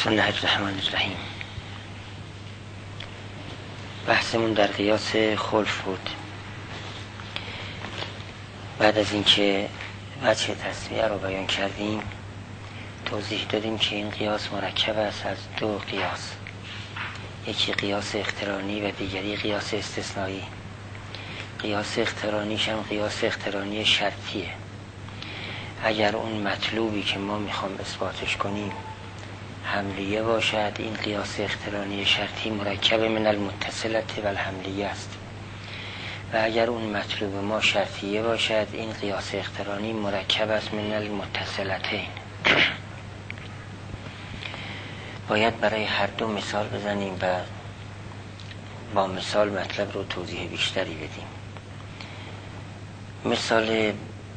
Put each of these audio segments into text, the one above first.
بسم الله الرحمن الرحیم. بحثمون در قیاس خلف بود. بعد از اینکه وجه تسمیه رو بیان کردیم توضیح دادیم که این قیاس مرکب است از دو قیاس، یکی قیاس اقترانی و دیگری قیاس استثنایی. قیاس اقترانیش هم قیاس اقترانی شرطیه. اگر اون مطلوبی که ما میخوام اثباتش کنیم حملیه باشد، این قیاس اقترانی شرطی مرکب من المتصلة و الحملیه است، و اگر اون مطلوب ما شرطیه باشد این قیاس اقترانی مرکب است من المتصلتین. باید برای هر دو مثال بزنیم و با مثال مطلب رو توضیح بیشتری بدیم. مثال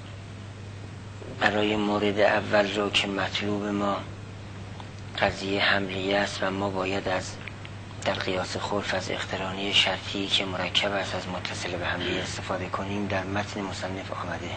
برای مورد اول رو که مطلوب ما قضیه حملیه است و ما باید در قیاس خلف از اقترانی شرطی که مرکب است از متصل به حملیه استفاده کنیم در متن مصنف آمده.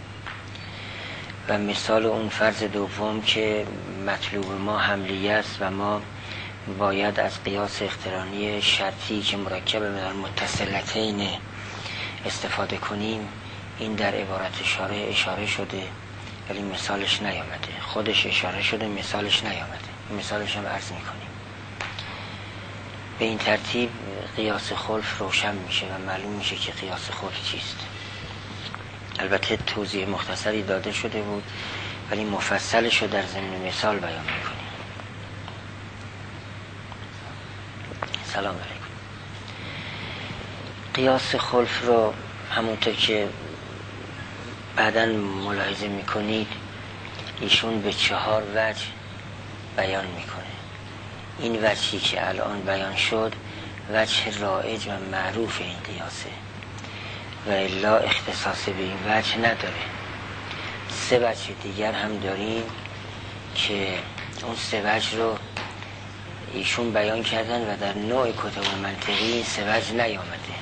و مثال اون فرض دوم که مطلوب ما حملیه است و ما باید از قیاس اقترانی شرطی که مرکب من متصلتین استفاده کنیم، این در عبارت شارح اشاره شده ولی مثالش نیامده. خودش اشاره شده مثالش نیامده، مثالش هم عرض میکنیم. به این ترتیب قیاس خلف روشن میشه و معلوم میشه که قیاس خلف چیست. البته توضیح مختصری داده شده بود ولی مفصلش رو در ضمن مثال بیان میکنیم. سلام علیکم. قیاس خلف رو همونطور که بعداً ملاحظه میکنید ایشون به 4 وجه بیان میکنه. این وجهی که الان بیان شد وجه رایج و معروف این قیاسه و الا اختصاص به این وجه نداره. 3 وجه دیگر هم داریم که اون 3 وجه رو ایشون بیان کردن و در نوع کتب منطقی این 3 وجه نیامده.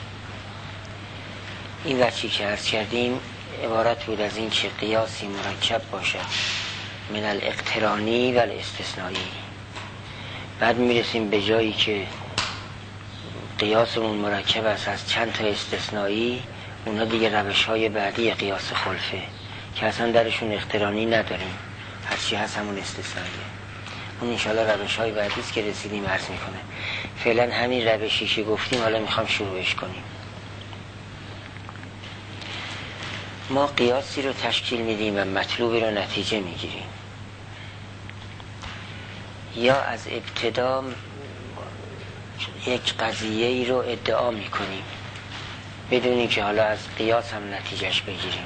این وجهی که عرض کردیم عبارت بود از این که قیاسی مرکب باشد من الاقترانی و الاستثنایی. بعد میرسیم به جایی که قیاسمون مرکب است از چند تا استثنایی. اونا دیگه روش های بعدی قیاس خلفه که اصلا درشون اقترانی نداریم، هرچی هست همون استثناییه. اون انشاءالله روش های بعدی است که رسیدیم عرض میکنه. فعلا همین روشی که گفتیم حالا میخوام شروعش کنیم. ما قیاسی رو تشکیل میدیم و مطلوبی رو نتیجه میگیریم، یا از ابتدا یک قضیه ای رو ادعا میکنیم بدون اینکه حالا از قیاس هم نتیجهش بگیریم.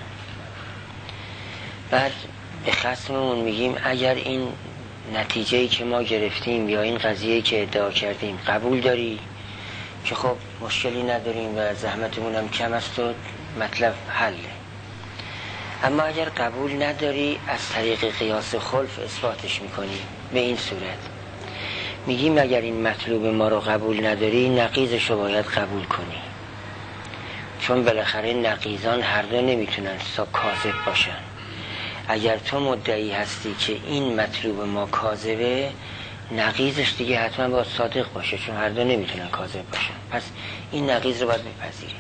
بعد به خصممون میگیم اگر این نتیجه‌ای که ما گرفتیم یا این قضیه‌ای که ادعا کردیم قبول داری که خب مشکلی نداریم و زحمتمون هم کم است و مطلب حله. اما اگر قبول نداری از طریق قیاس خلف اثباتش میکنیم. به این صورت میگیم اگر این مطلوب ما رو قبول نداری نقیضش رو باید قبول کنی، چون بالاخره نقیضان هر دو نمیتونن کاذب باشن. اگر تو مدعی هستی که این مطلوب ما کاذبه، نقیضش دیگه حتما باید صادق باشه، چون هر دو نمیتونن کاذب باشن. پس این نقیض رو باید بپذیریم.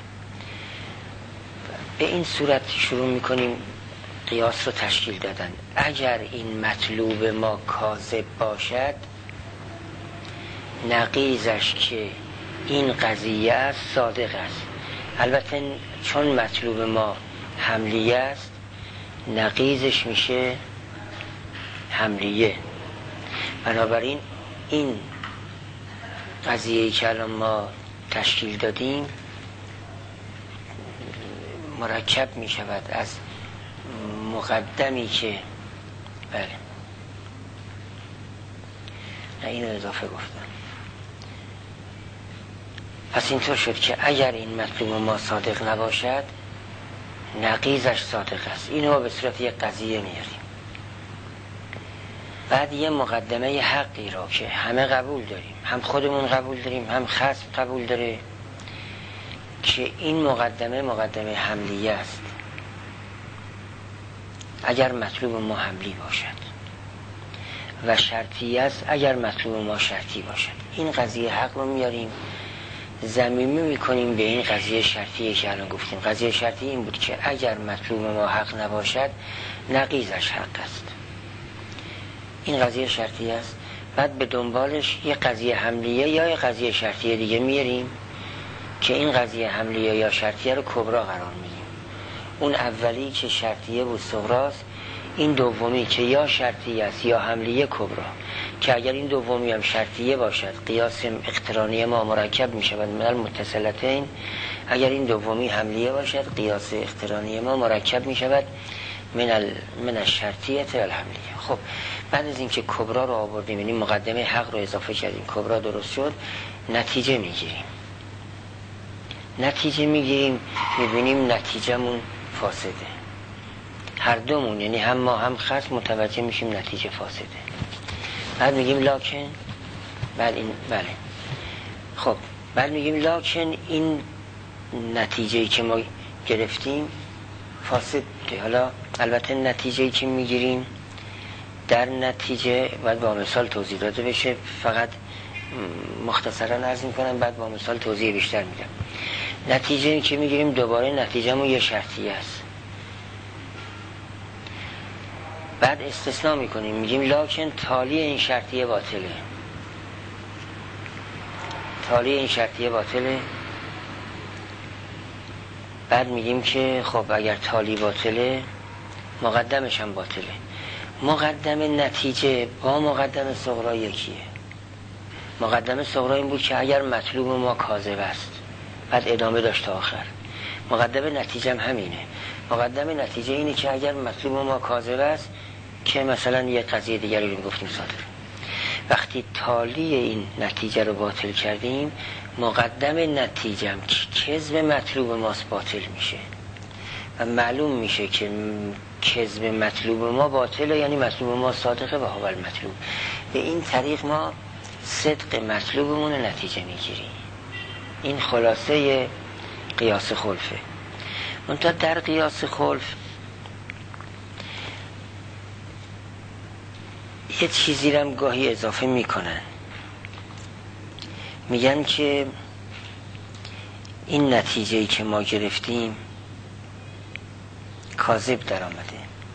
به این صورت شروع میکنیم قیاس رو تشکیل دادن. اگر این مطلوب ما کاذب باشد نقیضش که این قضیه است صادق است. البته چون مطلوب ما حملیه است نقیضش میشه حملیه. بنابراین این قضیه‌ای که الان ما تشکیل دادیم مرکب می شود از مقدمی که بله نه اینو اضافه گفتم. پس اینطور شد که اگر این مطلوب ما صادق نباشد نقیضش صادق است. اینو به صورت یک قضیه میاریم. بعد یه مقدمه حقی را که همه قبول داریم، هم خودمون قبول داریم هم خصم قبول داره، که این مقدمه حملیه است اگر مطلوب ما حملی باشد. و شرطی است اگر مطلوب ما شرطی باشد. این قضیه حق رو میاریم ضمیمه میکنیم به این قضیه شرطیه که الان گفتیم. قضیه شرطی این بود که اگر مطلوب ما حق نباشد نقیضش حق است. این قضیه شرطی است. بعد به دنبالش یه قضیه حملیه یا یه قضیه شرطیه دیگه میاریم که این قضیه حملیه یا شرطیه رو کبرا قرار میدیم. اون اولی که شرطیه بود صغراست، این دومی که یا شرطیه است یا حملیه کبرا، که اگر این دومی هم شرطیه باشد قیاس اقترانی ما مرکب می شود من المتصلتین، اگر این دومی حملیه باشد قیاس اقترانی ما مرکب می شود من الشرطیه و الحملیه. خب بعد از اینکه کبرا رو آوردیم، یعنی مقدمه حق رو اضافه کردیم، کبرا درست شد، نتیجه میگیریم میبینیم نتیجهمون فاسده. هر دومون، یعنی هم ما هم خصم متوجه میشیم نتیجه فاسده. بعد میگیم لاکن، بعد این بله خب بعد میگیم لاکن این نتیجه‌ای که ما گرفتیم فاسد. حالا البته نتیجه‌ای که میگیریم در نتیجه باید با مثال توضیح داده بشه، فقط مختصرا عرض میکنم بعد با مثال توضیح بیشتر میدم. نتیجه‌ای که میگیریم دوباره نتیجه‌مون یه شرطیه است. بعد استثناء میکنیم میگیم لاکن تالی این شرطیه باطله. تالی این شرطیه باطله. بعد میگیم که خب اگر تالی باطله مقدمش هم باطله. مقدم نتیجه با مقدم صغرا یکیه. مقدم صغرا این بود که اگر مطلوب ما کاذب است، بعد ادامه داشت تا آخر. مقدم نتیجه هم همینه. مقدم نتیجه اینه که اگر مطلوب ما کاذب است، که مثلا یک قضیه دیگری رو گفتیم صادر، وقتی تالی این نتیجه رو باطل کردیم، مقدم نتیجه هم کذب مطلوب ماست باطل میشه و معلوم میشه که کذب مطلوب ما باطله، یعنی مطلوب ما صادقه و هو المطلوب. به این طریق ما صدق مطلوبمون رو نتیجه میگیریم. این خلاصه قیاس خلفه. منتها در قیاس خلف یه چیزی رو هم گاهی اضافه میکنن، میگن که این نتیجه‌ای که ما گرفتیم کاذب در آمده.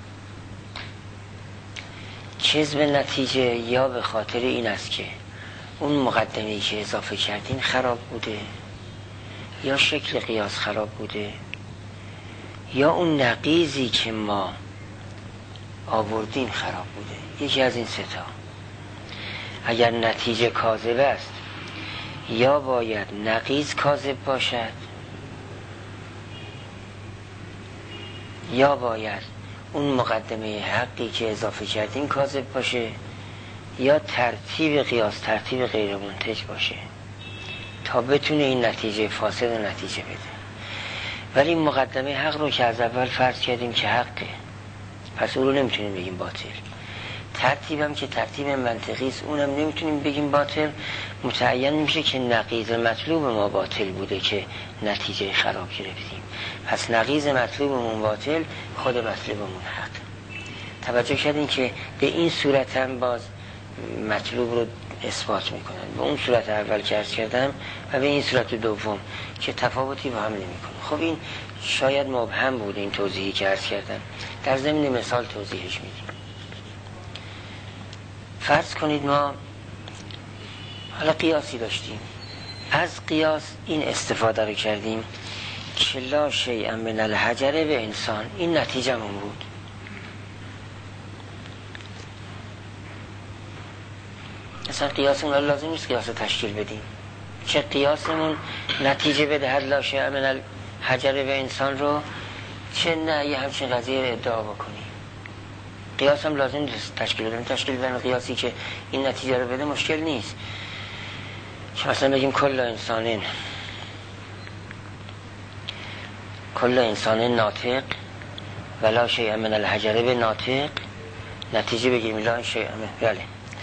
کذب نتیجه یا به خاطر این است که اون مقدمه‌ای که اضافه کردیم خراب بوده، یا شکل قیاس خراب بوده، یا اون نقیضی که ما آوردیم خراب بوده. یکی از این سه تا. اگر نتیجه کاذب است، یا باید نقیض کاذب باشد، یا باید اون مقدمه حقی که اضافه کردیم کاذب باشه، یا ترتیب قیاس ترتیب غیر منتج باشه تا بتونه این نتیجه فاسد و نتیجه بده. ولی مقدمه حق رو که از اول فرض کردیم که حقه، پس اون رو نمیتونیم بگیم باطل. ترتیبم که ترتیب منطقی است، اونم نمیتونیم بگیم باطل. متعین میشه که نقیض مطلوب ما باطل بوده که نتیجه خراب گرفتیم. پس نقیض مطلوبمون باطل، خود مطلوبمون حق. توجه کردین که به این صورت هم باز مطلوب رو اثبات میکنن، به اون صورت اول که عرض کردم و به این صورت دوم که تفاوتی با هم نمیکنه. خب این شاید مبهم بود این توضیحی که عرض کردم، در ضمن مثال توضیحش میدیم. فرض کنید ما حالا قیاسی داشتیم، از قیاس این استفاده رو کردیم که لا شیء من الحجر به انسان، این نتیجه‌مون بود. اصلا قیاسمون لازم نیست قیاس تشکیل بدیم، چه قیاسمون نتیجه بده هر لا شیء من الحجر به انسان رو، چه نه یه همچین قضیه رو ادعا بکنیم. قیاس هم لازم نیست تشکیل بدیم. تشکیل بدن قیاسی که این نتیجه رو بده مشکل نیست، که مثلا بگیم کل انسان ناطق ولا شیء من الحجر به ناطق، نتیجه بگیم لا شیء من بله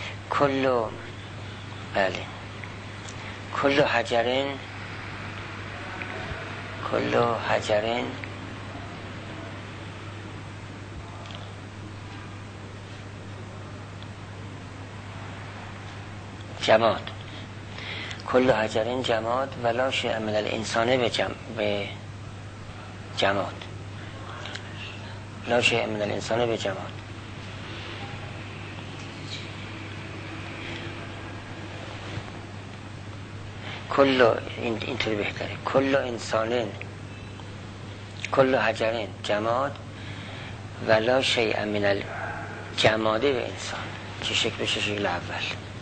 کل حجرن جماد. کل حجر جماد ولا شیء من الانسان به جماد. لا شیء من الانسان به جماد. اینطوری بهتره. کل انسان، کل حجر جماد ولا شیء من الجماد به انسان. چه شکل بشه؟ شکل اول.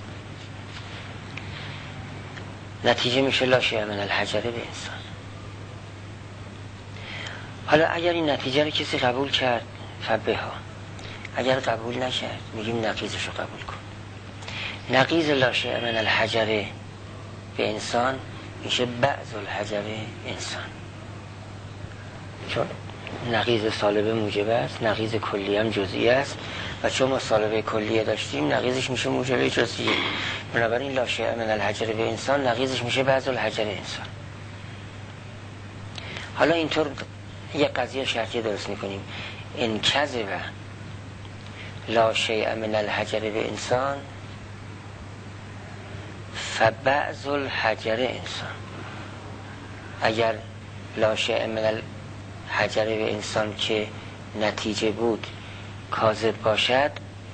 نتیجه میشه لا شیء من الحجر به انسان. حالا اگر این نتیجه رو کسی قبول کرد فبها، اگر قبول نکرد میگیم نقیضش رو قبول کن. نقیض لا شیء من الحجر به انسان میشه بعض الحجر انسان، چون نقیض سالبه موجبه است، نقیض کلیه هم جزئیه است و چون ما سالبه کلیه داشتیم نقیضش میشه موجبه جزئیه. بنابراین لا شیء من الحجر به انسان نقیضش میشه بعض الحجر انسان. حالا اینطور یک قضیه شرطی درست میکنیم. ان کذب لا شیء من الحجر به انسان فبعض الحجر انسان. اگر لا شیء من الحجر به انسان که نتیجه بود کاذب باشد،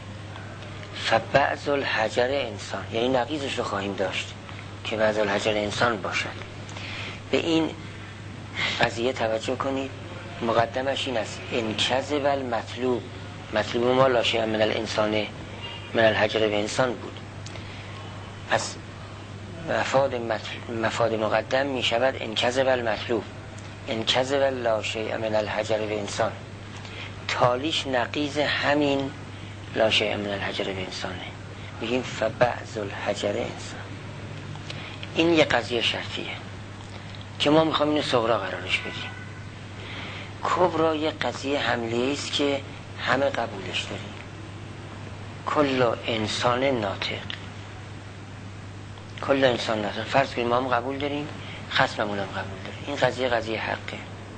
فبعض الحجر انسان یعنی نقیضش رو خواهیم داشت که بعض الحجر انسان باشد. به این قضیه توجه کنید. مقدمش این است ان کذب المطلوب، مطلوب ما لا شیء من الانسان من الحجر به انسان بود. پس مفاد مقدم می شود ان کذب المطلوب، ان کذب لا شیء من الحجر به انسان. تالیش نقیض همین لا شیء من الحجر به انسانه، میگیم فبعض الحجر انسان. این یه قضیه شرطیه که ما میخوام اینو صغرا قرارش بدیم. کبرا یه قضیه حمله است که همه قبولش داریم. کل انسان ناطق، کل انسان ناطق. فرض کنیم ما هم قبول داریم، خصممون هم قبول داره. این قضیه حقه.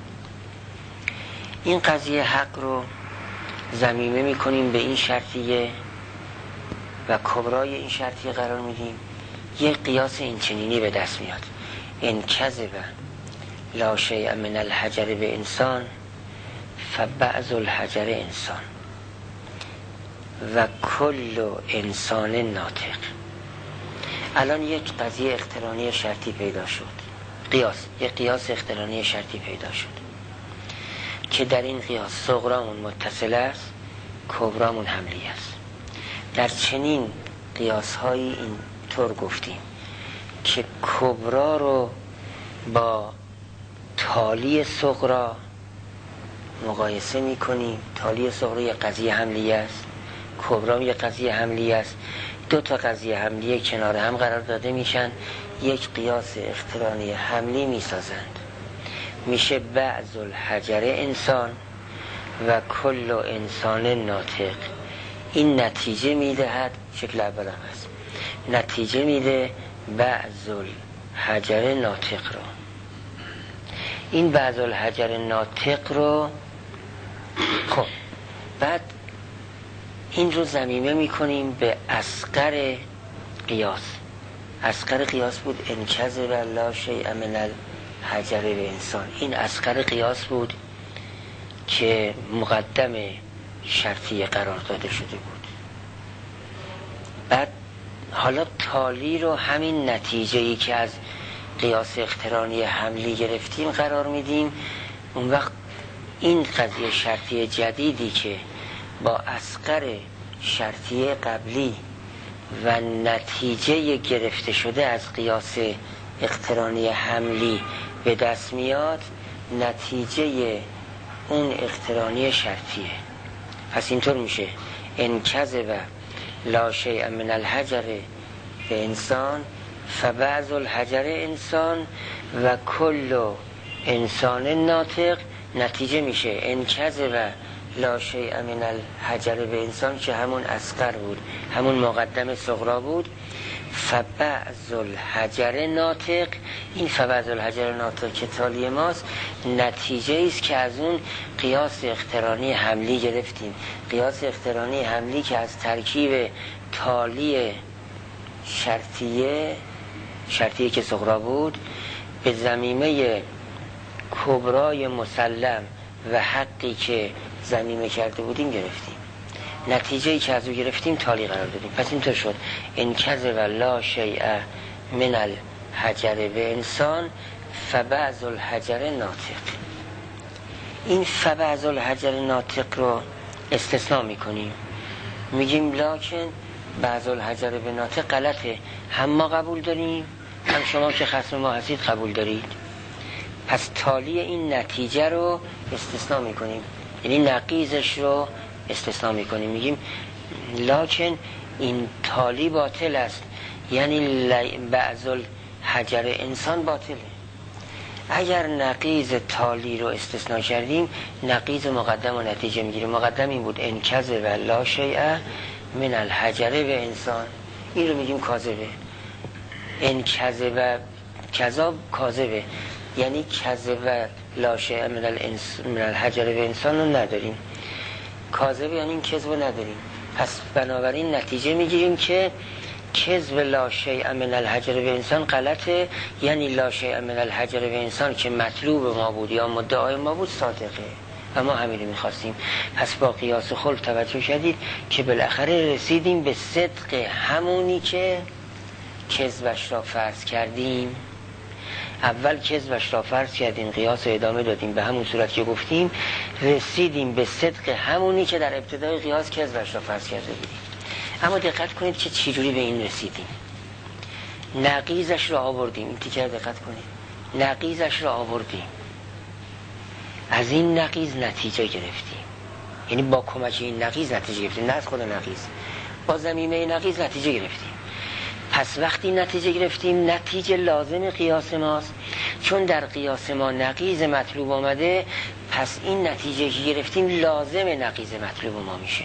این قضیه حق رو ضمیمه میکنیم به این شرطیه و کبرای این شرطیه قرار میدیم. یک قیاس این چنینی به دست میاد. ان کذب لا شیء من الحجر به انسان فبعض الحجر انسان و کل انسان ناطق. الان یک قضیه اقترانی شرطی پیدا شد. یک قیاس اقترانی شرطی پیدا شد که در این قیاس صغرامون متصل است، کبرامون حملی است. در چنین قیاس هایی این طور گفتیم که کبرا رو با تالی صغرا مقایسه میکنیم. تالی صغرا یک قضیه حملی است، کبرا یک قضیه حملی است. دو تا قضیه حملی کنار هم قرار داده میشن، یک قیاس اقترانی حملی میسازند. میشه بعض الحجر انسان و کل انسان ناطق. این نتیجه میدهد، شکل اول هم هست، نتیجه میده بعض الحجر ناطق رو. این بعض الحجر ناطق رو خب بعد این رو ضمیمه میکنیم به اصغر قیاس. اصغر قیاس بود ان کذب لا شیء من الحجر به انسان. این اصغر قیاس بود که مقدم شرطی قرار داده شده بود. بعد حالا تالی رو همین نتیجه‌ای که از قیاس اقترانی حملی گرفتیم قرار میدیم. اون وقت این قضیه شرطی جدیدی که با اصغر شرطی قبلی و نتیجه گرفته شده از قیاس اقترانی حملی به دست میاد، نتیجه اون اقترانی شرطیه. پس اینطور میشه ان کذب لا شیء من الحجر به انسان فبعض الحجر انسان و کل انسان ناطق. نتیجه میشه ان کذب لا شیء من الحجر به انسان که همون اصغر بود، همون مقدم صغرا بود. فبعض الحجر ناطق، این فبعض الحجر ناطق که تالی ماست نتیجه است که از اون قیاس اقترانی حملی گرفتیم. قیاس اقترانی حملی که از ترکیب تالی شرطیه که صغرا بود به ضمیمه کبرای مسلم و حقی که ضمیمه کرده بودیم گرفتیم. نتیجه‌ای که از او گرفتیم تالی قرار دادیم. پس اینطور شد انکذ و لا شیء من الحجر به انسان فبعض الحجر ناطق. این فبعض الحجر ناطق رو استثناء میکنیم، میگیم لکن بعض الحجر به ناطق غلطه، هم ما قبول داریم هم شما که خصم ما هستید قبول دارید. پس تالی این نتیجه رو استثناء میکنیم، یعنی نقیضش رو استثناء میکنیم، میگیم لکن این تالی باطل است، یعنی بعض الحجر انسان باطله. اگر نقیض تالی رو استثناء کردیم نقیض مقدم و نتیجه میگیریم. مقدم این بود انکذ و لا شیء من الحجر به انسان، این رو میگیم کاذبه. انکذ و کذاب کاذبه، یعنی کذب و لا شیء من الحجر به انسان رو نداریم. کاذبه یعنی این کذب رو نداریم. پس بنابراین نتیجه میگیریم که کذب لا شیء من الحجر به انسان غلطه، یعنی لا شیء من الحجر به انسان که مطلوب ما بود یا مدعای ما بود صادقه و ما همین رو میخواستیم. پس با قیاس خلف توجه کردید که بالاخره رسیدیم به صدق همونی که کذبش را فرض کردیم. اول کذبش را فرض کردیم، قیاس رو ادامه دادیم به همون صورت که گفتیم، رسیدیم به صدق همونی که در ابتدای قیاس کذبش را فرض کرده بودیم. اما دقت کنید که چجوری به این رسیدیم. نقیضش را آوردیم، این تیکه دقت کنید، نقیضش را آوردیم، از این نقیض نتیجه گرفتیم، یعنی با کمک این نقیض نتیجه گرفتیم، نه از خود نقیض، با ضمیمه نقیض نتیجه گرفتیم. پس وقتی نتیجه گرفتیم نتیجه لازم قیاس ماست، چون در قیاس ما نقیض مطلوب آمده، پس این نتیجه که گرفتیم لازم نقیض مطلوب ما میشه،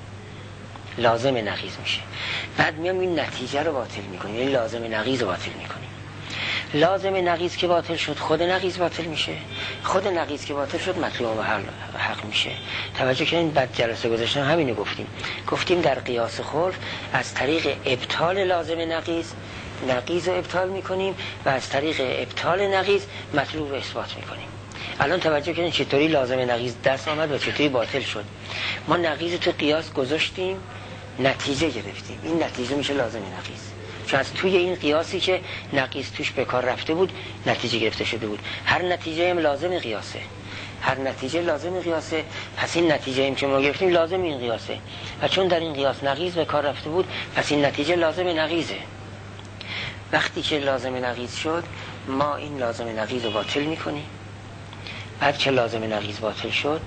لازم نقیض میشه. بعد میام این نتیجه رو باطل میکنیم، یعنی لازم نقیض رو باطل میکنیم. لازم نقیض که باطل شد خود نقیض باطل میشه، خود نقیض که باطل شد مطلوب و حق میشه. توجه کنید، بعد جلسه گذاشتن همینو گفتیم در قیاس خلف از طریق ابطال لازم نقیض رو ابطال میکنیم و از طریق ابطال نقیض مطلوب رو اثبات میکنیم. الان توجه کنید چطوری لازم نقیض دست آمد و چطوری باطل شد. ما نقیض تو قیاس گذاشتیم، نتیجه گرفتیم، این نتیجه میشه لازم نقیض، چون از توی این قیاسی که نقیض توش به کار رفته بود نتیجه گرفته شده بود. هر نتیجه هم لازم قیاسه، هر نتیجه لازم قیاسه، پس این نتیجه هم که ما گرفتیم لازم این قیاسه، و چون در این قیاس نقیض به کار رفته بود پس این نتیجه لازم نقیضه. وقتی که لازم نقیض شد ما این لازم نقیض رو باطل میکنیم. بعد که لازم نقیض باطل شد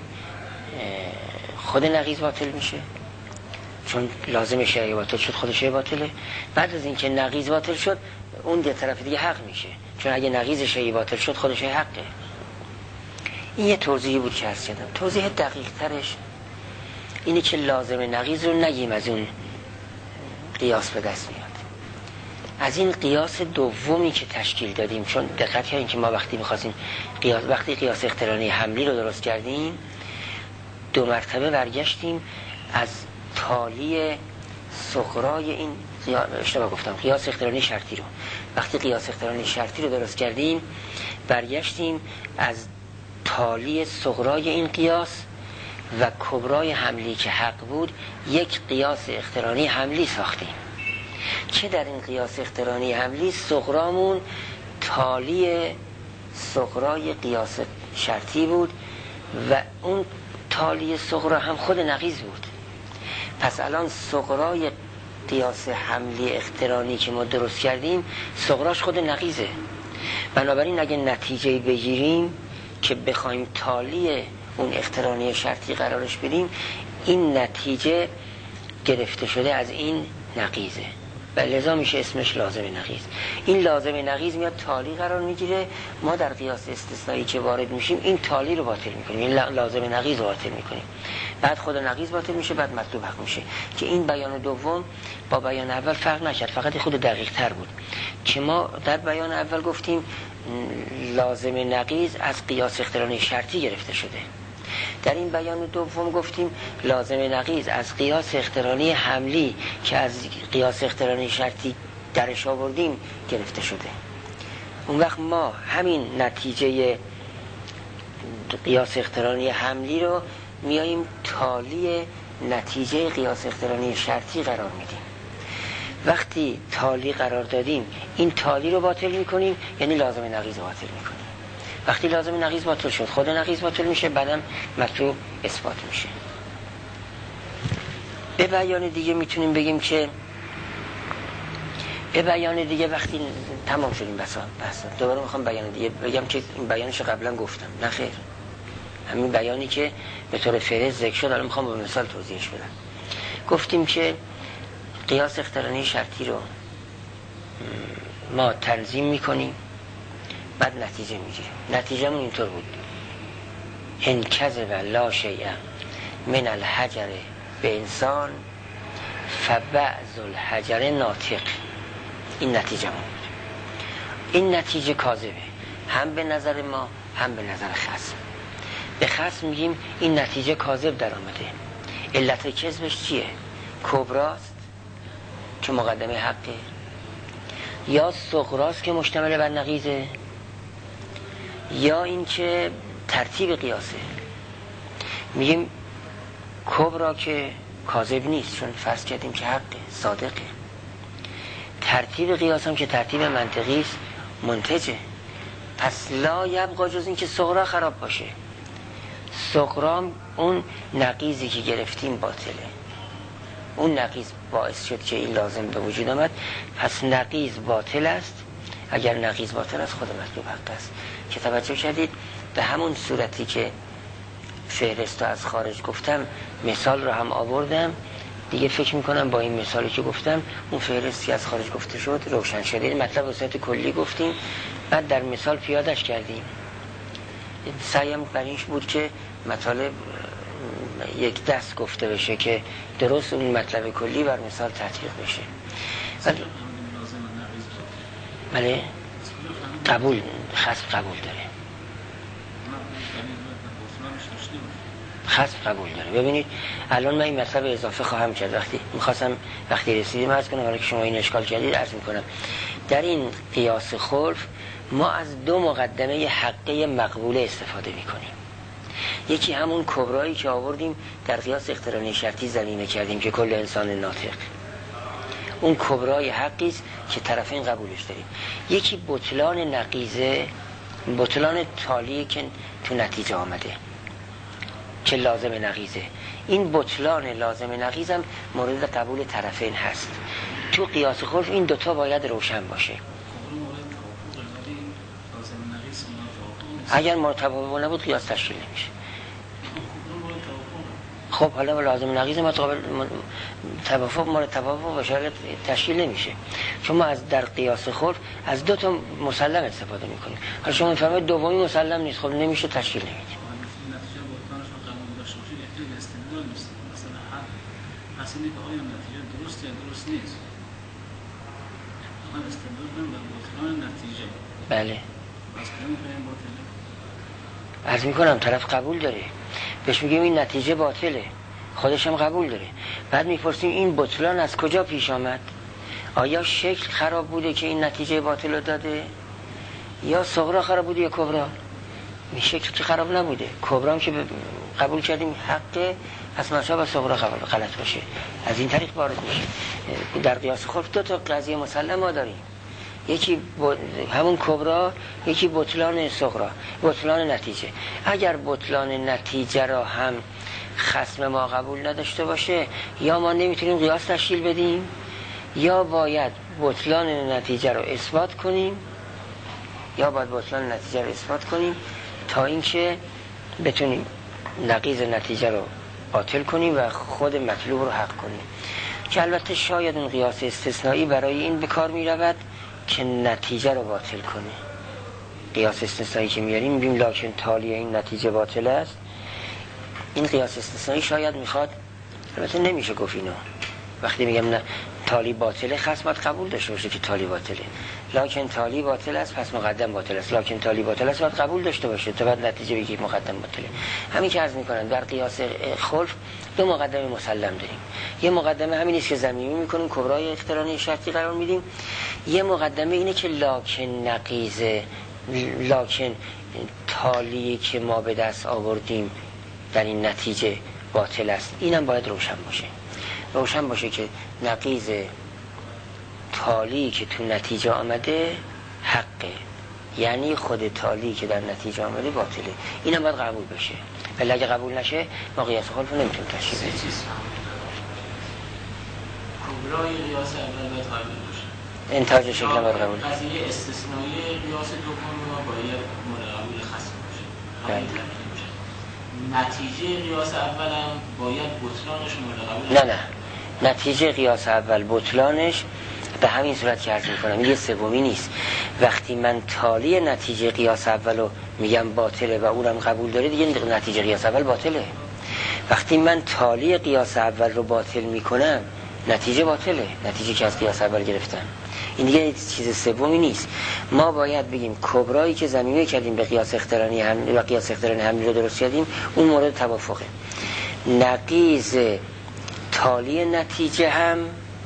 خود نقیض باطل میشه، چون لازم شیء باطل شد خود شیء باطله. بعد از اینکه نقیض باطل شد اون یه طرف دیگه حق میشه، چون اگه نقیض شیء باطل شد خود شیء حقه. این یه توضیحی بود که عرض کردم. توضیح دقیق ترش اینه که لازم نقیض رو نگیم از اون قیاس به دست میاد، از این قیاس دومی که تشکیل دادیم. چون دقت کردین که ما وقتی می‌خواستیم وقتی قیاس اقترانی حملی رو درست کردیم 2 مرتبه برگشتیم از تالی صغرای این اشتباه گفتم قیاس اقترانی شرطی رو. وقتی قیاس اقترانی شرطی رو درست کردیم برگشتیم از تالی صغرای این قیاس و کبرای حملی که حق بود یک قیاس اقترانی حملی ساختیم که در این قیاس اقترانی حملی صغرامون تالی صغرای قیاس شرطی بود و اون تالی صغرا هم خود نقیض بود. پس الان صغرای قیاس حملی اقترانی که ما درست کردیم صغراش خود نقیضه. بنابراین اگه نتیجه بگیریم که بخوایم تالی اون اقترانی شرطی قرارش بدیم این نتیجه گرفته شده از این نقیضه و لذا میشه اسمش لازم نقیض. این لازم نقیض میاد تالی قرار میگیره، ما در قیاس استثنایی که وارد میشیم این تالی رو باطل میکنیم، این لازم نقیض رو باطل میکنیم، بعد خود نقیض باطل میشه، بعد مطلوب حق میشه. که این بیان دوم با بیان اول فرق نکرد، فقط خود دقیق تر بود که ما در بیان اول گفتیم لازم نقیض از قیاس اقترانی شرطی گرفته شده، در این بیان دوم گفتیم لازم نقیض از قیاس اقترانی حملی که از قیاس اقترانی شرطی درش آوردیم گرفته شده. اون وقت ما همین نتیجه قیاس اقترانی حملی رو میاییم تالی نتیجه قیاس اقترانی شرطی قرار میدیم. وقتی تالی قرار دادیم این تالی رو باطل میکنیم، یعنی لازم نقیض باطل میکنیم. وقتی لازم نقیض باطل شد خود نقیض باطل میشه، بعدم مطلوب اثبات میشه. به بیان دیگه میتونیم بگیم که به بیان دیگه وقتی تمام شدیم بحثا دوباره میخوام بیان دیگه بگم که این بیانش قبلا گفتم، نه خیر، همین بیانی که به طور فهرست ذکر شد الان میخوام با مثال توضیحش بدم. گفتیم که قیاس اقترانی شرطی رو ما تنظیم میکنیم، بعد نتیجه میگیریم. نتیجهمون اینطور بود: ان کذب لا شیء من الحجر به انسان فبعض الحجر ناطق. این نتیجهمون بود. این نتیجه کاذبه، هم به نظر ما هم به نظر خصم. به خصم میگیم این نتیجه کاذب در آمده. علت کذبش چیه؟ کبراست که مقدمه حقه، یا صغراست که مشتمل بر نقیضه، یا این که ترتیب قیاسه. میگیم کبرا که کاذب نیست چون فرض کردیم که حقه، صادقه. ترتیب قیاس هم که ترتیب منطقی است، منتجه. پس لا یبقا جز این که صغرا خراب باشه. صغرا اون نقیضی که گرفتیم باطله، اون نقیض باعث شد که این لازم به وجود آمد، پس نقیض باطل است. اگر نقیض باطل است خود مطلوب حق است. که توجه کردید به همون صورتی که فهرست از خارج گفتم مثال رو هم آوردم دیگه. فکر میکنم با این مثالی که گفتم اون فهرستی از خارج گفته شد روشن شده. این مطلب به صورت کلی گفتیم، بعد در مثال پیادش کردیم. سعیم بر اینش بود که مطالب یک دست گفته بشه که درست اون مطلب کلی بر مثال تطبیق بشه. بله قبول، خصم قبول داره، خصم قبول داره. ببینید الان من این مطلب اضافه خواهم کرد. وقتی رسیدیم عرض کنم، حالا که شما این اشکال کردید عرض میکنم. در این قیاس خلف ما از دو مقدمه حقه مقبوله استفاده میکنیم. یکی همون کبرایی که آوردیم در قیاس اقترانی شرطی ضمیمه کردیم که کل انسان ناطق، اون کبرای حقی است که طرفین قبولش داریم. یکی بطلان نقیضه، بطلان تالی که تو نتیجه آمده که لازم نقیضه. این بطلان لازم نقیض هم مورد قبول طرفین هست. تو قیاس خلف این دوتا باید روشن باشه. اگر مرتبط نبود قیاس تشکیل نمیشه. خب حالا لازم نقیض ما توافق مورد توافق باشه تشکیل نمیشه، چون ما از در قیاس خلف از دو تا مسلم استفاده میکنیم. حالا شما میفرمایید دومی مسلم نیست، خب نمیشه تشکیل نمیده. اصلی که آیا نتیجه درست یا درست نیست، آن استدلال به بطلان نتیجه. بله بس کنیم باطله. عرض میکنم طرف قبول داره، بهش میگیم این نتیجه باطله، خودش هم قبول داره. بعد میپرسیم این بطلان از کجا پیش آمد؟ آیا شکل خراب بوده که این نتیجه باطل رو داده، یا صغرا خراب بوده یا کبرا؟ این شکل که خراب نبوده، کبرا هم که قبول کردیم حقه، پس مطلب از صغرا غلط باشه. از این طریق وارد میشه. در قیاس خلف دو تا قضیه مسلم ما داریم، یکی همون کبرا، یکی بطلان صغرا، بطلان نتیجه. اگر بطلان نتیجه را هم خصم ما قبول نداشته باشه، یا ما نمیتونیم قیاس تشکیل بدیم، یا باید بطلان نتیجه رو اثبات کنیم، تا اینکه بتونیم نقیض نتیجه رو باطل کنیم و خود مطلوب رو حق کنیم. که البته شاید اون قیاس استثنایی برای این به کار می رود که نتیجه رو باطل کنه. قیاس استثنایی که میاریم میگیم لکن تالی این نتیجه باطل است. این قیاس استثنایی شاید میخواد، البته نمیشه گفت اینو، وقتی میگم نه تالی باطله خصمت قبول داشته باشه که تالی باطله، لکن تالی باطل است پس مقدم باطل است، لکن تالی باطل است باید قبول داشته باشه تا بعد نتیجه بگی مقدم باطله. همین که عرض میکنم در قیاس خلف دو مقدمه مسلم داریم. یه مقدمه همین است که ضمیمی میکنیم، کبرای اقترانی شرطی قرار میدیم. یه مقدمه اینه که لکن نقیضه، لکن تالی که ما به دست آوردیم در این نتیجه باطل است. اینم باید روشن باشه که نقیض تالی که تو نتیجه آمده حقه، یعنی خود تالی که در نتیجه آمده باطله. اینم باید قبول بشه، ولی اگه قبول نشه ما قیاس خلف رو نمیتونیم تشریح بدیم. کبرای قیاس اول باید قبول بشه، انتاج شکل باید قبول بشه. قضیه استثنایی قیاس دوم ما باید مورد قبول خصم باشه. نتیجه قیاس اول هم باید بطلانش مورد قبول. نه نتیجه قیاس اول بطلانش به همین صورت که عرض میکنم، یه سومی نیست. وقتی من تالی نتیجه قیاس اول رو میگم باطله و اونم قبول داره، دیگه نتیجه قیاس اول باطله. وقتی من تالی قیاس اول رو باطل میکنم، نتیجه باطله، نتیجه که از قیاس اول گرفتم. این دیگه چیز سومی نیست. ما باید بگیم کبرایی که ضمیمه کردیم به قیاس اقترانی حملی و قیاس اقترانی حملی رو درست کردیم، اون مورد توافقه. نقیض تالی نتیجه هم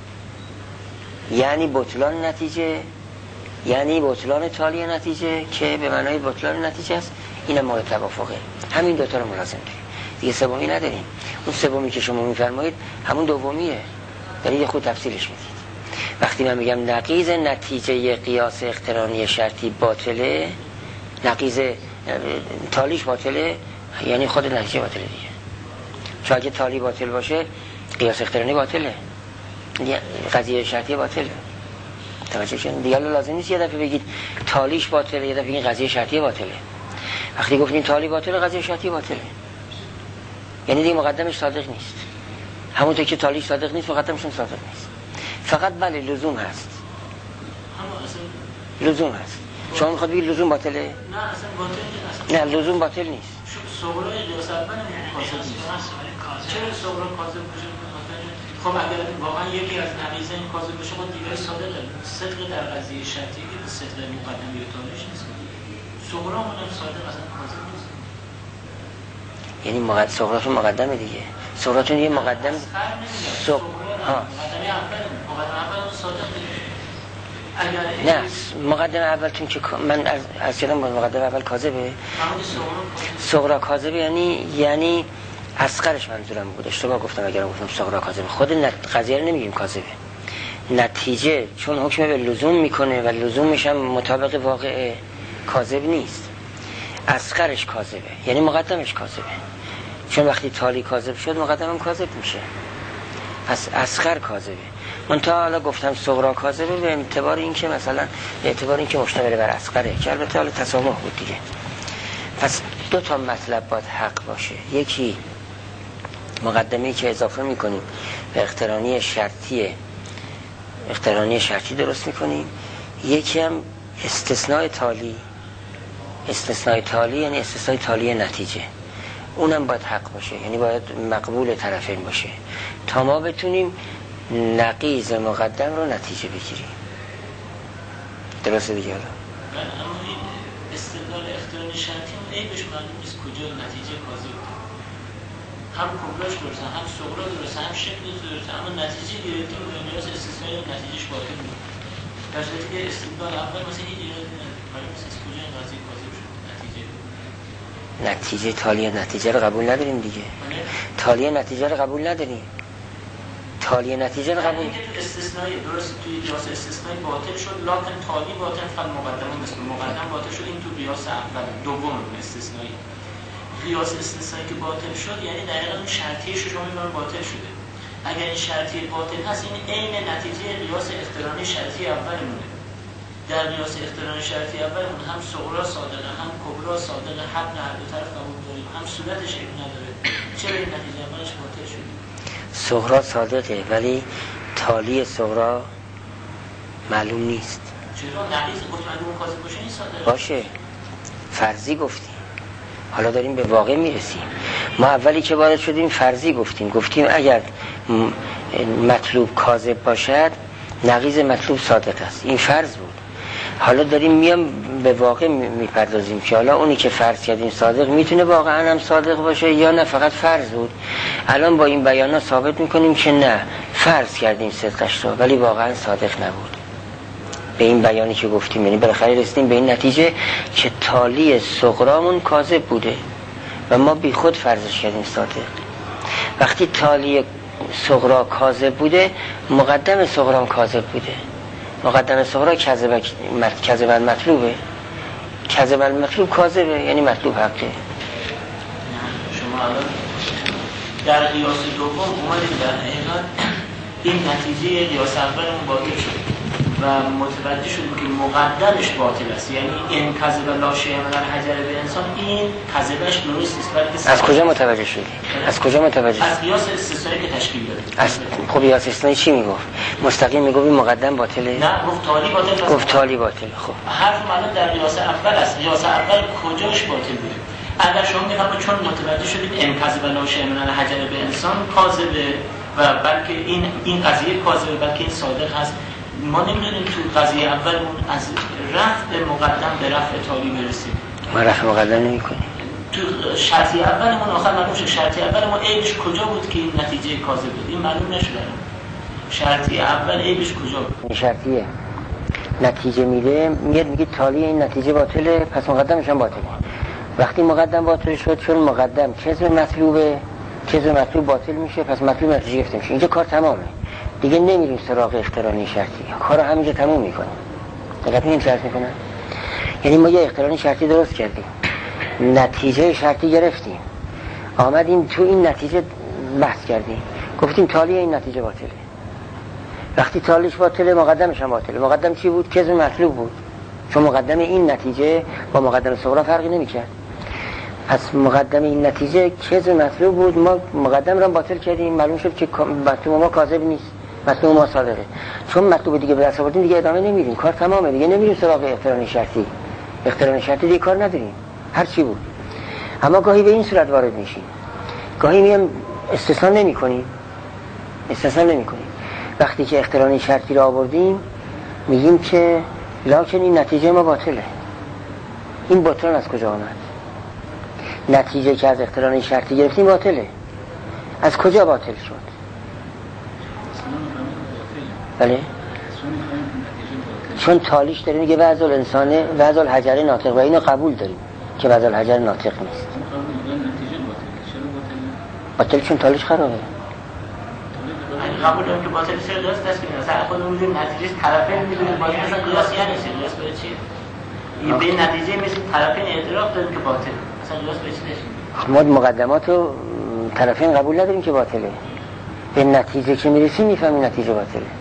یعنی بطلان نتیجه، یعنی بطلان تالی نتیجه که به معنای بطلان نتیجه است، اینم مورد توافقه. همین دوتا رو ملازم داریم، دیگه سومی نداریم. اون سومی که شما میفرمایید همون دومیه، دارید یه خود تفصیلش میدید. وقتی من میگم نقیض نتیجه قیاس اقترانی شرطی باطله، نقیض تالیش باطله، یعنی خود نتیجه باطله دیگه. چون اگه تالی باطل باشه قیاس اقترانی باطله، قضیه شرطی باطله. توجه کردید؟ دیگه لازم نیست یه دفعه بگید تالیش باطله، یه دفعه بگید قضیه شرطی باطله. وقتی گفتین تالی باطله، قضیه شرطی باطله، یعنی دیگه مقدمش صادق نیست. همونطور که تالیش صادق نیست، مقدمش هم صادق نیست. فقط بله لزوم هست، لزوم هست. شما میخواد بگید لزوم باطله؟ نه اصلا باطل نیست. نه لزوم باطل نیست. صغرای قیاس اول کاذب نیست. چرا صغرا کاذب بشه؟ خب اگر واقعا یکی از نقیض این کاذب بشه، خود دیگه صدق در قضیه شرطی که صدق مقدمه یا تالیش نیست. صغرا اون صادق اصلا کاذب نیست. یعنی صغراتون مقدمه دیگه. صغراتون یه مقدم نه مقدم اولتون که من از چرا مقدم اول کاذبه؟ صغرا کاذبه یعنی اصغرش منظورم بود. اشتباه گفتم اگرم گفتم صغرا کاذبه. خود قضیه رو نمیگیم کاذبه، نتیجه چون حکم به لزوم میکنه و لزومش هم مطابق واقع کاذب نیست. اصغرش کاذبه یعنی مقدمش کاذبه، چون وقتی تالی کاذب شد مقدمم کاذب میشه. پس اصغر کاذبه. من تا حالا گفتم صغرا کاذبه به اعتبار این که مثلا به اعتبار این که مشتمل بر اصغره، که البته حالا تسامح بود دیگه. پس دو تا مطلب باید حق باشه. یکی مقدمه‌ای که اضافه میکنیم به اقترانی شرطی درست میکنیم. یکی هم استثناء تالی یعنی استثناء تالی نتیجه، اونم باید حق باشه، یعنی باید مقبول طرفین باشه تا ما بتونیم نقیض مقدم رو نتیجه بگیریم. درسته دیگه؟ اما این استدلال اقترانی شرطی هم عیبش معلوم نیست کجا نتیجه کاذب بود. هم کبراش درسته، هم صغرا درسته، هم شکل درسته، اما نتیجه گرفتیم به نیاز استثنایی نتیجهش باطل بود. در صورتی که استدلال اول مثلا هیچ ایرادی نداره، معلوم نیست کجا این قضیه کاذب شد. نتیجه تالی نتیجه رو قبول نداریم دیگه. تالی نتیجه رو قبول نداریم. تالی نتیجه رو قبول استثنایی درست توی قیاس استثنایی باطل شد، لکن تالی باطل فقط مقدمه مثل مقدم باطل شد. این تو قیاس اول دوم استثنایی. قیاس استثنایی که باطل شد یعنی دقیقاً اون شرطی شما میگن باطل شده. اگر این شرطی باطل هست این عین نتیجه قیاس اقترانی شرطی اولمونه. در قیاس اقترانی شرطی اولمون هم صغرا صادقه، هم کبرا صادقه، حق هر دو طرف قبول داریم، هم صورتش عیب نداره. چرا این نتیجه اولش باطل شد؟ صغرا صادقه ولی تالی صغرا معلوم نیست. چرا نقیض گفت معلوم کاذب باشه این صادقه باشه، فرضی گفتیم، حالا داریم به واقع میرسیم. ما اولی که وارد شدیم فرضی گفتیم اگر مطلوب کاذب باشد نقیض مطلوب صادق است. این فرض بود. حالا داریم به واقع میپردازیم که حالا اونی که فرض کردیم صادق میتونه واقعا هم صادق باشه یا نه فقط فرض بود. الان با این بیانات ثابت میکنیم که نه، فرض کردیم صدقش رو ولی واقعا صادق نبود. به این بیانی که گفتیم، یعنی بالاخره رسیدیم به این نتیجه که تالی صغرامون کاذب بوده و ما بی خود فرضش کردیم صادق. وقتی تالی صغرا کاذب بوده، مقدم صغرام کاذب بوده. مقدم صغرا کذب المطلوبه، کذب المطلوب کاذبه، یعنی مطلوب حقه. شما الان در قیاس دوم اومدید در حقیقت این نتیجه قیاس اولمون باطل شد و متوجه شدیم که مقدمش باطل است، یعنی این کذب لا شیء من الحجر به انسان، این کذبش درست است. بلکه از کجا متوجه شدی؟ از کجا متوجه؟ از قیاس استثنایی که تشکیل داده. از خب قیاس استثنایی چی میگفت؟ مستقیم میگفت این مقدم باطله؟ نه، گفت تالی باطل. گفت تالی باطله. خب حرف معلوم در قیاس اول است. قیاس اول کجاش باطل بوده؟ اگر شما میفهمید چون متوجه شدید ان کذب لا شیء من الحجر به انسان کاذبه و بلکه این قضیه کاذبه، بلکه این صادق هست، ما نمیدونیم تو قضیه اولمون از رفع مقدم به رفع تالی برسیم. ما رفع مقدم نمی‌کنیم. تو شرطی اولمون آخر معلوم شد شرطی اولمون عیبش کجا بود که این نتیجه کاذب بود؟ این معلوم نشد. شرطی اول عیبش کجا بود؟ شرطیه نتیجه میده، میگه تالی این نتیجه باطله، پس مقدمش هم باطله. وقتی مقدم باطل شد، چون مقدم جزم مطلوبه، جزم مطلوب باطل میشه، پس مطلوب نتیجه گرفته میشه. اینجا کار تمامه دیگه، نمیریم سراغ اقترانی شرطی، کارو همینجا تموم میکنیم. دقیقاً این شرط میکنه، یعنی ما یه اقترانی شرطی درست کردیم، نتیجه شرطی گرفتیم، آمدیم تو این نتیجه بحث کردیم، گفتیم تالی این نتیجه باطله. وقتی تالیش باطله، مقدمش هم باطله. مقدم چی بود؟ جزم مطلوب بود، چون مقدم این نتیجه با مقدم صغرا فرقی نمیکرد. پس مقدم این نتیجه جزم مطلوب بود، ما مقدم را باطل کردیم، معلوم شد که مطلوب ما کاذب نیست، مطلوب ما صادقه. چون مطلوب دیگه به دست آوردیم، دیگه ادامه نمیدیم، کار تمامه دیگه، نمیریم سراغ اقتران شرطی. اقتران شرطی دیگه کار نداریم، هر چی بود. اما گاهی به این صورت وارد میشیم، گاهی میام استثناء نمی‌کنیم. وقتی که اقتران شرطی را آوردیم، میگیم که لکن این نتیجه ما باطله. این باطل از کجا آمد؟ نتیجه که از اقتران شرطی گرفتیم باطله. از کجا باطل شد؟ بله؟ چون تالیش داریم میگه وضع الانسانه وضع الحجر ناطق، و اینو قبول داریم که وضع الحجر ناطق نیست. باطل چون تالیش خرابه. قبول داریم که باطل سر درست است که مثلا خودمون می‌دونیم نتیجه طرفین می‌دونیم باطل، مثلا قیاس یعنی چی؟ قیاس به چی؟ این به نتیجه مثل طرفین اعتراف داریم که باطل، مثلا قیاس به چی؟ ما مقدماتو طرفین قبول نداریم که باطله، به نتیجه که میرسیم میفهمیم نتیجه باطله. درست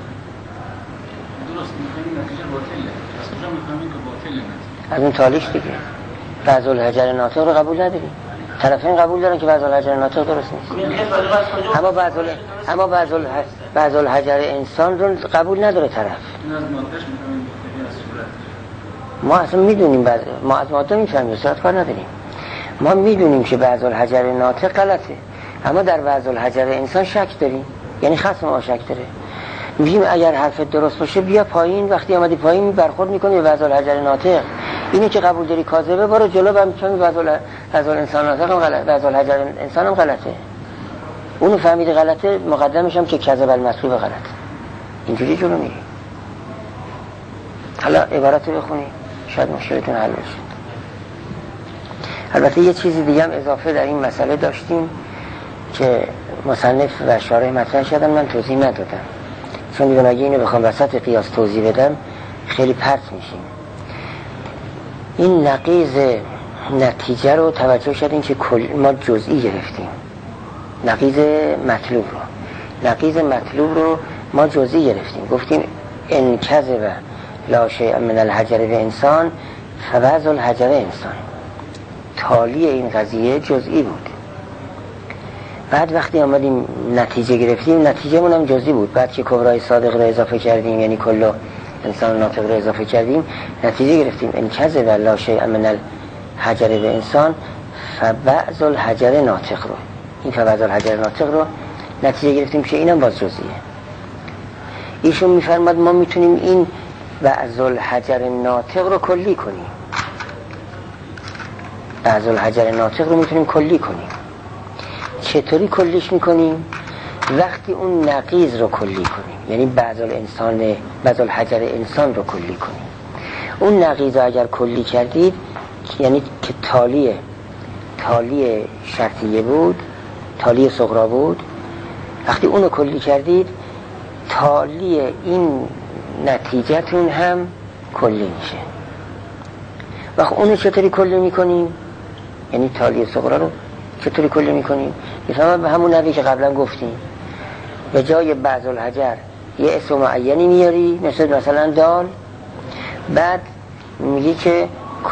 میفهمیم نتیجه باطله، از کجا میفهمیم که باطله؟ از اون تالیش دیگه. وضع الحجر ناطق رو قبول نداریم، طرفین قبول دارن که وضع الحجر ناطق درست نیست. اما وضع الحجر انسان رو قبول نداره طرف. این از مادهش میفهمیم باطله، از صورت ما اصلا میدونیم، ما از ماده میفهمیم، صورت کار نداریم. ما میدونیم که وضع الحجر ناطق غلطه، اما در وضع الحجر انسان شک داریم، یعنی خصم ما شک داره. میگیم اگر حرفت درست باشه بیا پایین، وقتی آمدی پایین برخورد میکنی به وضع الحجر ناطق. اینه که قبول داری کاذبه، برو جلو، هم چون وضع الانسان ناطق هم غلطه، وضع الحجر انسان هم غلطه. اونو فهمیده غلطه، مقدمش هم که کذب المطلوب غلطه. اینجوری جلو میری. حالا عبارت رو بخونی شاید مشکلتون حل بشه. البته یه چیزی دیگه هم اضافه در این مسئله داشتیم که مصنف و شارح مطرح کردن، من توضیح ندادم، چون میدونم اگه اینو بخوام وسط قیاس توضیح بدم خیلی پرت میشیم. این نقیض نتیجه رو توجه شدیم که ما جزئی گرفتیم، نقیض مطلوب رو ما جزئی گرفتیم. گفتیم ان کذب لا شیء من الحجر به انسان فوضع الحجر انسان، تالی این قضیه جزئی بود. بعد وقتی آمدیم نتیجه گرفتیم، نتیجه مون هم جزئی بود. بعد که کبرای صادق رو اضافه کردیم، یعنی کل انسان ناطق رو اضافه کردیم، نتیجه گرفتیم ان کذب لا شیء من الحجر به انسان فوضع الحجر ناطق رو، این فوضع الحجر ناطق رو نتیجه گرفتیم که اینم باز جزئیه. ایشون میفرماد ما میتونیم این وضع الحجر ناطق رو کلی کنیم، وضع الحجر ناطق رو میتونیم کلی کنیم. چطوری کلیش میکنیم؟ وقتی اون نقیض رو کلی کنیم، یعنی بعض الحجر انسان رو کلی کنیم، اون نقیض رو اگر کلی کردید، یعنی که تالی شرطیه بود، تالی صغرا بود، وقتی اونو کلی کردید تالی این نتیجهتون هم کلی میشه. وقتی اونو چطوری کلی میکنیم؟ یعنی تالی صغرا رو چطوری کلی میکنیم؟ مثلا به همون نوعی که قبلا گفتیم، به جای بعض الحجر یه اسم معینی میاری، مثلا دال، بعد میگی که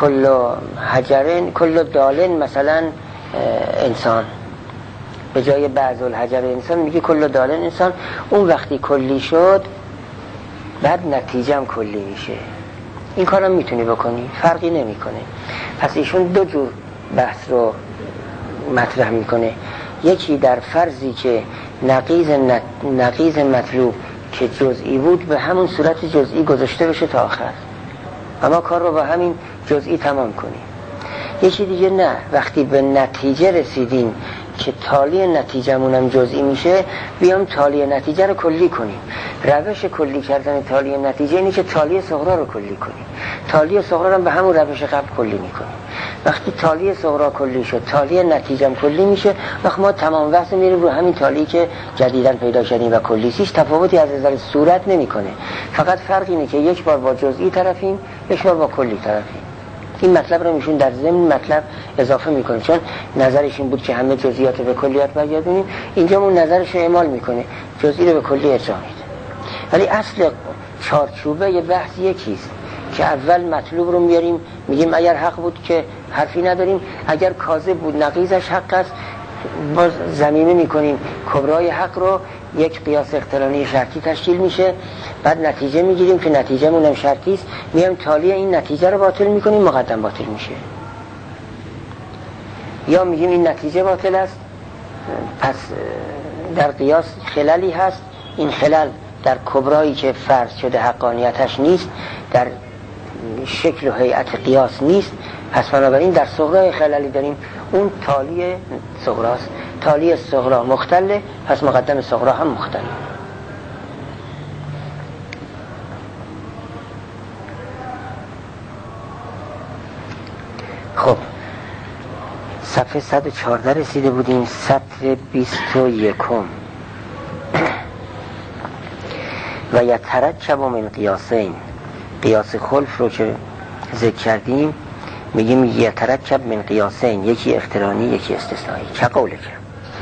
کل دالن مثلا انسان، به جای بعض الحجر انسان میگی کل دالن انسان. اون وقتی کلی شد بعد نتیجه هم کلی میشه. این کارم میتونی بکنی، فرقی نمیکنه. پس ایشون دو جور بحث رو مطرح میکنه، یکی در فرضی که نقیض مطلوب که جزئی بود به همون صورت جزئی گذاشته بشه تا آخر، اما کار رو با همین جزئی تمام کنیم. یکی دیگه نه، وقتی به نتیجه رسیدیم که تالی نتیجه‌مون هم جزئی میشه، بیام تالی نتیجه رو کلی کنیم. روش کلی کردن تالی نتیجه اینه که تالی صغرا رو کلی کنیم، تالی صغرا رو به همون روش قبل کلی میکنیم. وقتی تالی صغرا کلی شد، تالی نتیجه هم کلی میشه، وقت ما تمام وقت میریم رو همین تالی که جدیداً پیدا کردیم و کلی. هیچ تفاوتی از نظر صورت نمیکنه، فقط فرق اینه که یک بار با جزئی طرفیم، یک بار با کلی طرفیم. این مطلب رو میشون در ضمن مطلب اضافه میکنه، چون نظرش این بود که همه جزئیات رو به کلیات برگردونیم، اینجا اون نظرش رو اعمال میکنه، جزئی رو به کلی ارجاع میده. ولی اصل چارچوبه یه بحث یکیست که اول مطلوب رو میاریم، میگیم اگر حق بود که حرفی نداریم، اگر کاذب بود نقیضش حق است، باز ضمیمه میکنیم کبرای حق رو یک قیاس اقترانی شرطی تشکیل میشه، بعد نتیجه میگیریم که نتیجه مونم شرطی است، میایم تالی این نتیجه رو باطل میکنیم، مقدم باطل میشه. یا میگیم این نتیجه باطل است، پس در قیاس خلالی هست، این خلل در کبرایی که فرض شده حقانیتش نیست، در شکل و هیئت قیاس نیست، پس بنابراین در صغرای خلالی داریم، اون تالی صغراست. تالی صغرا مختله، پس مقدم صغرا هم مختله. خب صفحه 114 رسیده بودیم، سطر 21. و یترکب من قیاسین، قیاس خلف رو که ذکر کردیم، میگیم یترکب من قیاسین، یکی اقترانی یکی استثنایی. چه قوله که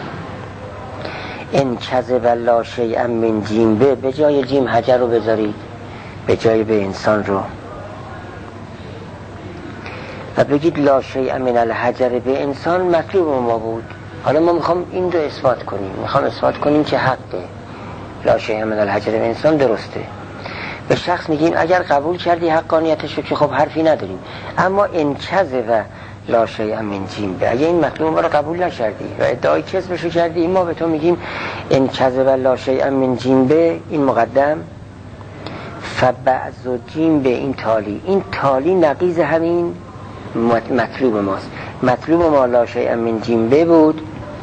ان کذب لا شیء من جیم به جای جیم حجر رو بذارید، به جای به انسان رو، و بگید لا شیء من الحجر به انسان مطلوب ما بود. حالا ما میخوام این رو اثبات کنیم، میخوام اثبات کنیم که حقه، لا شیء من الحجر به انسان درسته. به شخص میگیم اگر قبول کردی حقانیتشو که خب حرفی نداریم، اما ان کذب لا شیء من جیم به، اگه این مطلوب ما رو قبول نکردی و ادعای کذبشو کردی، ما به تو میگیم ان کذب لا شیء من جیم به، این مقدم، فبعض جیم به، این تالی نقیض همین مطلوب ماست. مطلوب ما لا شیء من جیم به بود،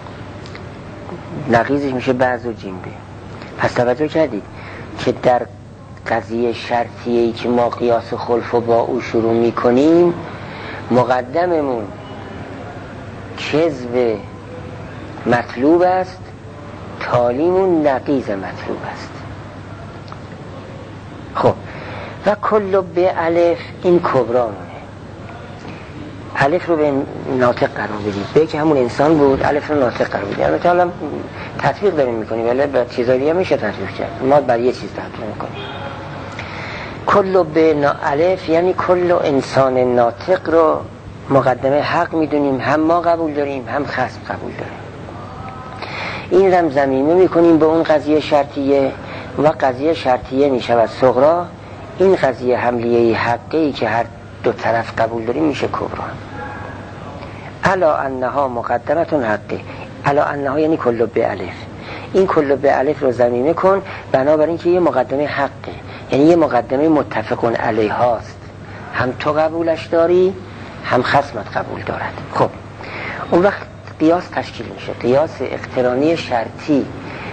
نقیضش میشه بعض جیم به. پس توجه کردید که در قضیه شرطیه‌ای که ما قیاس خلف رو با او شروع میکنیم، مقدممون کذب مطلوب است، تالیمون نقیض مطلوب است. خب و کل به الف، این کبرامونه. الف رو به ناطق قرار بدید، به که همون انسان بود، الف رو ناطق قرار بدید. البته حالا تطبیق داریم میکنیم، ولی به چیزایی هم میشه تطبیق کرد، ما بر یه چیز تطبیق میکنیم. کل به الف یعنی کل انسان ناطق رو مقدمه حق میدونیم، هم ما قبول داریم هم خصم قبول داریم. این رم ضمیمه میکنیم به اون قضیه شرطیه، و قضیه شرطیه میشود صغرا. این قضیه حملیه حقی که هر دو طرف قبول داریم میشه کبرا. الا انها مقدمتون حقی، الا انها یعنی کل به الف، این کل به الف رو ضمیمه کن بنابراین که یه مقدمه حقه، یعنی یه مقدمه متفقون علیه هاست، هم تو قبولش داری هم خصمت قبول دارد. خب اون وقت قیاس تشکیل میشه، قیاس اقترانی شرطی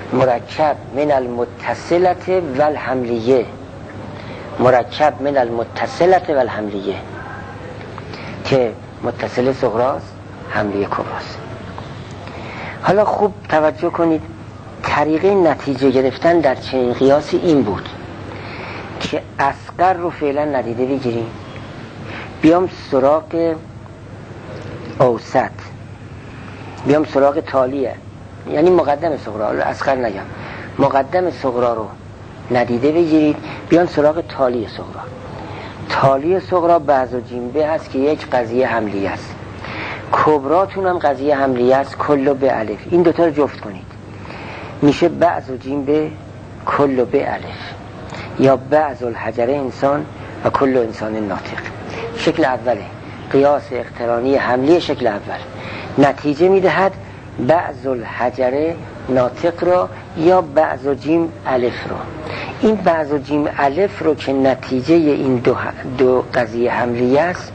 مرکب من المتصلت و الحملیه، مرکب من المتصلت و الحملیه که متصل صغراست، حملیه کبراست. حالا خوب توجه کنید، طریقه نتیجه گرفتن در چنین قیاسی این بود که اصغر رو فعلا ندیده بگیریم، بیام سراغ اوسط، بیام سراغ تالیه، یعنی مقدم صغرا، اصغر نگم، مقدم صغرا رو ندیده بگیرید، بیان سراغ تالی صغرا. تالی صغرا بعض و جنبه هست که یک قضیه حملیه است، کبراتون هم قضیه حملیه است، کل به الف. این دوتا رو جفت کنید میشه بعض و جنبه کل به الف، یا بعض الحجر انسان و کل انسان ناطق. شکل اوله قیاس اقترانی حملی، شکل اول نتیجه میدهد بعض الحجر ناطق را یا بعض و جیم الف را. این بعض و جیم الف رو که نتیجه این دو قضیه حملیه است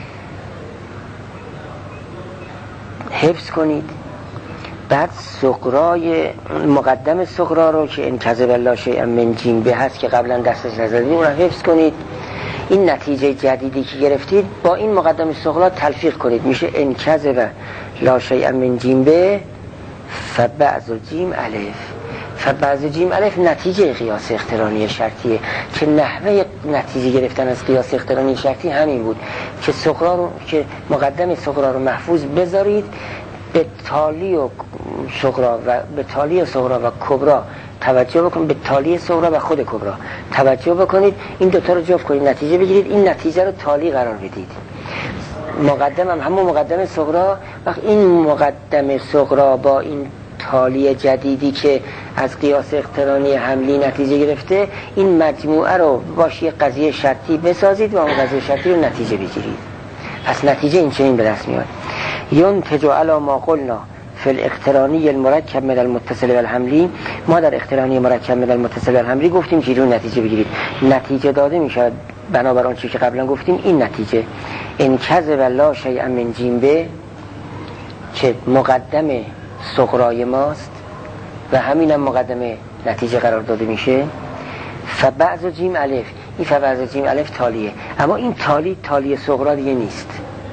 حفظ کنید. بعد صغرای مقدم صغرا رو که انکذب الله شیئا من جیم به هست که قبلا دستش نزدید اون رو حفظ کنید. این نتیجه جدیدی که گرفتید با این مقدم صغرا تلفیق کنید، میشه انکذب لا شیئا من جیم به فبعض جیم الف. فبعض جیم الف نتیجه قیاس اقترانی شرطیه که نحوه نتیجه گرفتن از قیاس اقترانی شرطی همین بود که صغرا رو که مقدم صغرا رو محفوظ بذارید، به تالی و صغرا و به تالی صغرا و کبرا توجه بکنید، به تالی صغرا و خود کبرا توجه بکنید، این دوتا رو جفت کنید نتیجه بگیرید، این نتیجه رو تالی قرار بدید. مقدم هم همون مقدم صغرا، وقت این مقدم صغرا با این تالی جدیدی که از قیاس اقترانی حملی نتیجه گرفته، این مجموعه رو باشی قضیه شرطی بسازید و اون قضیه شرطی رو نتیجه بگیرید. پس نتیجه این چنین به دست میاد: ینتج علی ما قلنا فی الاقترانی المرکب من المتصل و الحملی. ما در اقترانی مرکب من المتصل و الحملی گفتیم که رو نتیجه بگیرید، نتیجه داده میشه بنابر آن چیزی که قبلا گفتیم. این نتیجه انکذب الله شیئا من جیم به که مقدم صغرای ماست و همینم مقدم نتیجه قرار داده میشه. فبعض جیم الف، این فبعض جیم الف تالیه، اما این تالی صغرا دیگه نیست،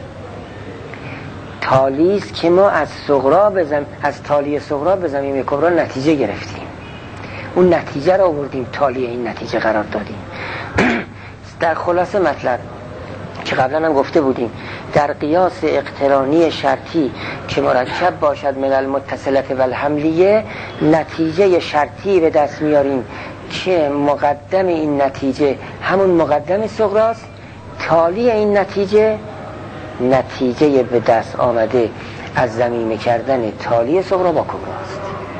تالی است که ما از تالی صغرا به ضمیم کبرا نتیجه گرفتیم، اون نتیجه رو آوردیم تالی این نتیجه قرار دادیم. در خلاصه مطلب که قبلا هم گفته بودیم، در قیاس اقترانی شرطی که مرکب باشد من المتصلت و الحملیه، نتیجه شرطی به دست میاریم که مقدم این نتیجه همون مقدم صغراست، تالی این نتیجه به دست آمده از ضمیمه کردن تالی صغرا با کبراست.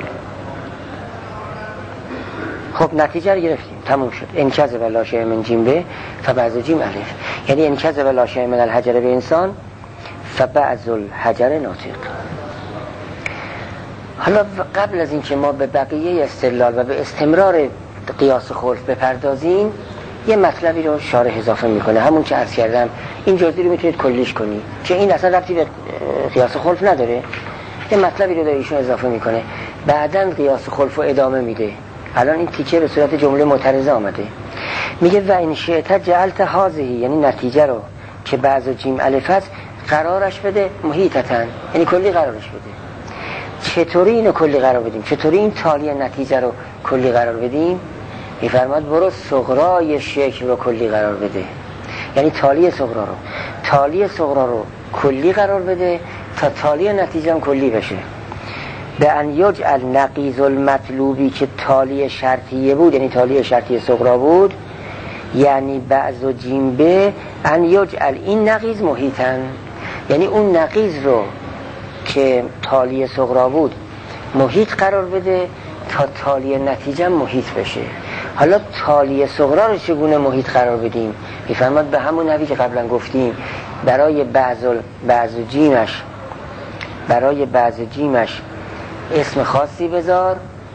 خب نتیجه رو گرفتیم، تموم شد. انکذب الله شیئا من جیم به فبعض جیم الف، یعنی انکذب الله شیئا من الحجر به انسان فبعض الحجر ناطق. حالا قبل از اینکه ما به بقیه استدلال و به استمرار قیاس خلف بپردازیم، یه مطلبی رو شارح اضافه میکنه، همون که عرض کردم، این جزئی رو میتونید کلیش کنی که این اصلا ربطی به قیاس خلف نداره. یه مطلبی رو ایشون اضافه میکنه، بعداً قیاس خلف رو ادامه میده. الان این تیکه به صورت جمله معترضه آمده، میگه و این شئت جعلت هذه، یعنی نتیجه رو که بعض جیم الف است قرارش بده محیطتن، یعنی کلی قرارش بده. چطوری اینو کلی قرار بدیم؟ چطوری این تالی نتیجه رو کلی قرار بدیم؟ میفرماد برو صغرای شکل رو کلی قرار بده، یعنی تالی صغرا رو کلی قرار بده تا تالی نتیجه هم کلی بشه. به ان یجعل نقیض المطلوبی که تالی شرطیه بود، یعنی تالی شرطی صغرا بود، یعنی بعض و جیم به ان یجعل این نقیض محیطن، یعنی اون نقیض رو که تالی صغرا بود محیط قرار بده تا تالی نتیجه محیط بشه. حالا تالی صغرا رو چگونه محیط قرار بدیم؟ میفرماد به همون نحوی که قبلا گفتیم، برای بعض جیمش اسم خاصی بذار،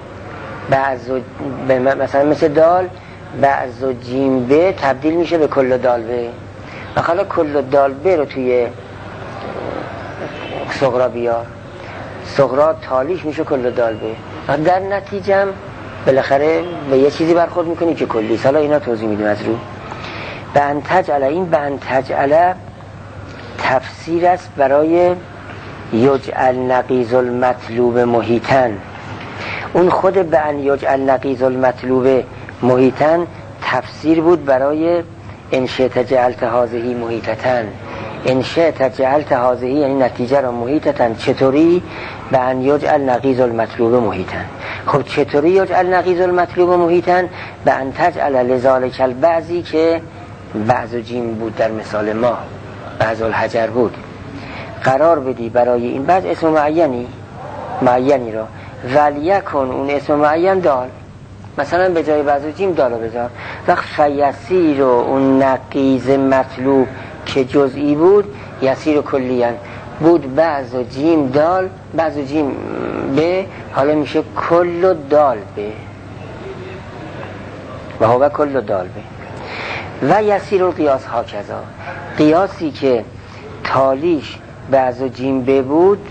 مثلا مثل دال، بعض و جیم به تبدیل میشه به کل دال به، و حالا کل دال به رو توی صغرا بیار، صغرا تالیش میشه کل دال به، در نتیجه هم بالاخره به یه چیزی برخورد میکنی که کلی. حالا اینا توضیح میدیم از رو. به ان تجعل، این به ان تجعل تفسیر است برای یجعل نقیض المطلوب محیطاً. اون خود به ان یجعل نقیض المطلوب محیطاً تفسیر بود برای ان شئت جعلت هذه محیطةً. ان شئت جعلت هذه یعنی نتیجه را محیطةً. چطوری؟ به ان یجعل نقیض المطلوب محیطاً. خب چطوری یجعل نقیض المطلوب محیطاً؟ به ان تجعل لذالک البعضی که بعض و جیم بود در مثال ما، بعض الحجر بود، قرار بدی برای این بعض اسم معینی را ولیکن اون اسم معین دال، مثلا به جای بعض و جیم دالو بذار. وقت فیسیر و اون نقیض مطلوب که جزئی بود یسیر و کلیان بود، بعض و جیم دال بعض و جیم به، حالا میشه کل و دال به و هو کل و دال به. و یسیر و قیاس ها کذا، قیاسی که تالیش بعض و جیم به بود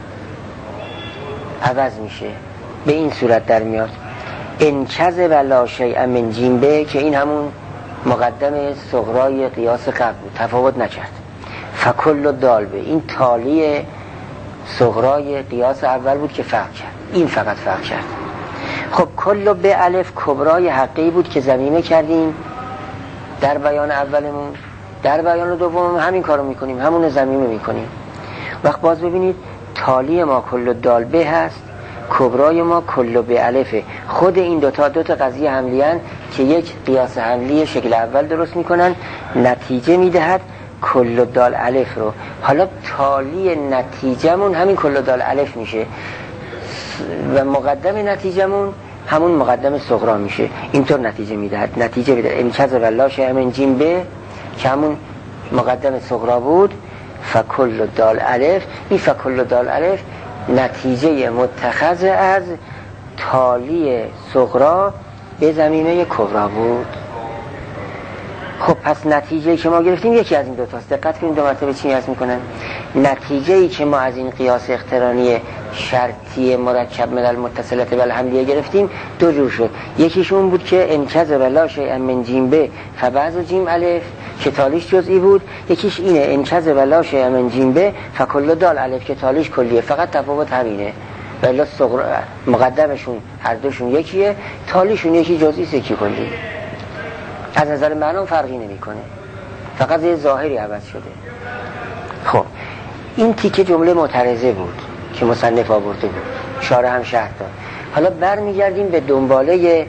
عوض میشه، به این صورت در میاد انکذ و لا شیء من جیم به، که این همون مقدم صغرای قیاس قبل بود، تفاوت نکرد. فکل و دال به، این تالی صغرای قیاس اول بود که فرق کرد، این فقط فرق کرد. خب کل به الف کبرای حقی بود که ضمیمه کردیم در بیان اولمون، در بیان دوم همین کارو میکنیم، همون ضمیمه میکنیم. وقت باز ببینید تالی ما کل دال به هست، کبرای ما کل به الفه. خود این دوتا قضیه حملیان که یک قیاس حملی شکل اول درست میکنن، نتیجه میدهد کل دال الف رو. حالا تالی نتیجهمون همین کل دال الف میشه و مقدم نتیجهمون همون مقدم صغرا میشه. اینطور نتیجه میدهد، نتیجه میدهد امکز و لا شیء من جیم به که همون مقدم صغرا بود. فکل دال الف، این فکل دال الف نتیجه متخذ از تالی صغرا به ضمیمه کبرا بود. خب پس نتیجه‌ای که ما گرفتیم یکی از این دو تاست. دقت کنید دو مرتبه چی عرض میکنن. نتیجه‌ای که ما از این قیاس اقترانی شرطی مرکب من المتصلات والحملیه گرفتیم دو جور شد. یکیشون بود که انکذ بلا شیء من جیم به فبعض جیم الف که تالیش جزئی بود. یکیش اینه انکذ بلا شیء من جیم به فکل دال الف که تالیش کلیه. فقط تفاوت همینه. ولی صغرا مقدمشون هر دوشون یکیه، تالیشون یکی جزئی یکی کلی. از نظر معنا فرقی نمیکنه، فقط یه ظاهری عوض شده. خب این تیکه جمله معترضه بود که مصنف آورده بود، شارح هم شرح داد. حالا برمیگردیم به دنباله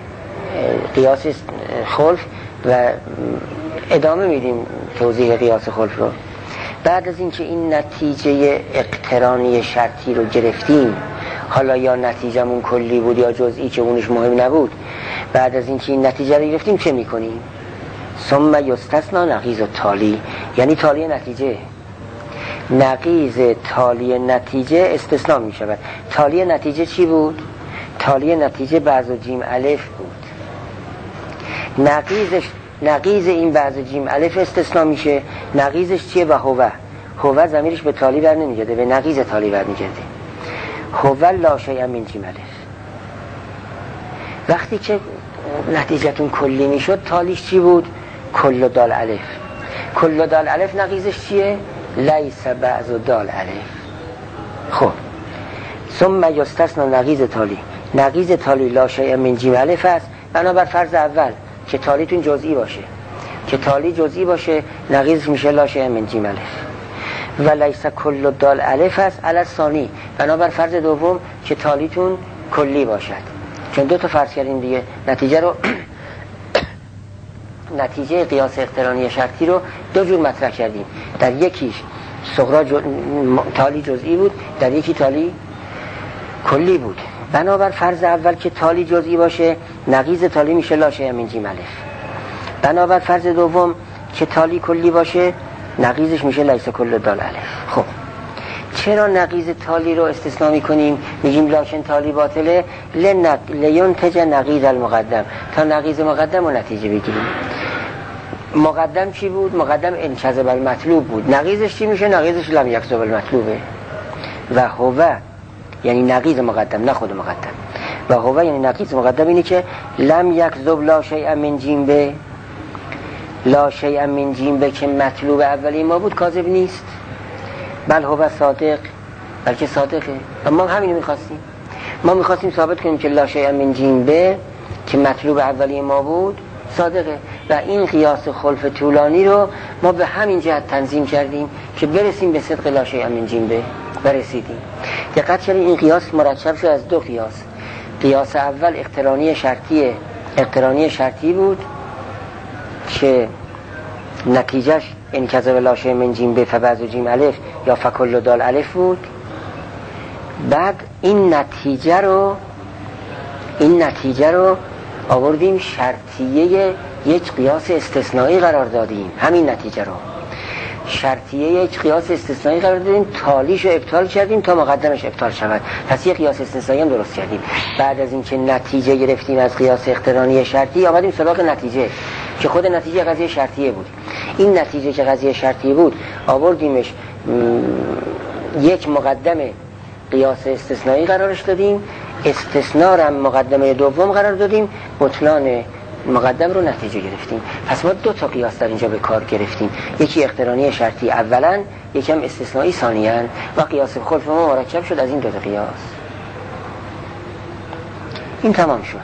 قیاس خلف و ادامه میدیم توضیح قیاس خلف رو. بعد از اینکه این نتیجه اقترانی شرطی رو گرفتیم، حالا یا نتیجهمون کلی بود یا جزئی که اونش مهم نبود، بعد از اینکه این نتیجه رو گرفتیم چه میکنیم؟ ثم یستثنا نقیض تالی، یعنی تالی نتیجه، نقیض تالی نتیجه استثناء میشود. تالی نتیجه چی بود؟ تالی نتیجه بعض و جیم الف بود. نقیض این بعض جیم الف استثناء میشه. نقیضش چیه؟ و هو ضمیرش به تالی بر نمیگرده، به نقیض تالی بر میگرده. هو لا شیء من جیم الف. وقتی که نتیجهتون کلی میشد تالیش چی بود؟ کل دال الف. کل دال الف نقیضش چیه؟ لیس بعض دال الف. خب ثم یستثنا نقیض تالی، نقیض تالی لا شیء من جیم الف است. بنابر فرض اول که تالیتون جزئی باشه، که تالی جزئی باشه، نقیضش میشه لا شیء من جیم الف. و لیس کل دال الف است علی الثانی، بنابر فرض دوم که تالیتون کلی باشد. چون دو تا فرض کردیم دیگه، نتیجه رو نتیجه قیاس اقترانی شرطی رو دو جور مطرح کردیم. در یکیش صغرا تالی جزئی بود، در یکی تالی کلی بود. بنابر فرض اول که تالی جزئی باشه، نقیض تالی میشه لا شیء من جیم الف. بنابر فرض دوم که تالی کلی باشه، نقیضش میشه لیس کل دال الف. خب چرا نقیض تالی رو استثناء میکنیم؟ میگیم لاکن تالی باطله لینتج نقیض المقدم، تا نقیض مقدم رو نتیجه بگیریم. مقدم چی بود؟ مقدم انکذب المطلوب بود. نقیضش چی میشه؟ نقیضش لم یکذب المطلوبه. و هو یعنی نقیض مقدم، نه خود مقدم. و هو یعنی نقیض مقدم اینه که لم یکذب لا شیء من جنبه، لا شیء من جنبه که مطلوب اولی ما بود کاذب نیست، بل هو صادق، بلکه صادقه. و ما همینو میخواستیم، ما میخواستیم ثابت کنیم که لا شیء من جنبه که مطلوب اولی ما بود صادقه. و این قیاس خلف طولانی رو ما به همین جهت تنظیم کردیم که برسیم به صدق لا شیء من جنبه و رسیدیم. دقت کنید این قیاس مرکب شد از دو قیاس. قیاس اول اقترانی شرطی بود که نتیجهش این کذب لا شیء من جنبه فبعض جیم الف یا فکل دال الف بود. بعد این نتیجه رو آوردیم شرطیه یک قیاس استثنایی قرار دادیم. همین نتیجه رو شرطیه یک قیاس استثنایی قرار دادیم، تالیش رو ابطال کردیم تا مقدمش ابطال شود. پس یک قیاس استثنایی هم درست کردیم. بعد از اینکه نتیجه گرفتیم از قیاس اقترانی شرطی، آمدیم سراغ نتیجه که خود نتیجه قضیه شرطیه بود. این نتیجه که قضیه شرطیه بود آوردیمش یک مقدم قیاس استثنایی قرارش دادیم، استثناء را مقدمه دوم قرار دادیم، بطلان مقدم رو نتیجه گرفتیم. پس ما دو تا قیاس در اینجا به کار گرفتیم، یکی اقترانی شرطی اولا، یکم استثنایی ثانیاً، و قیاس خلف ما مرکب شد از این دو تا قیاس. این تمام شد.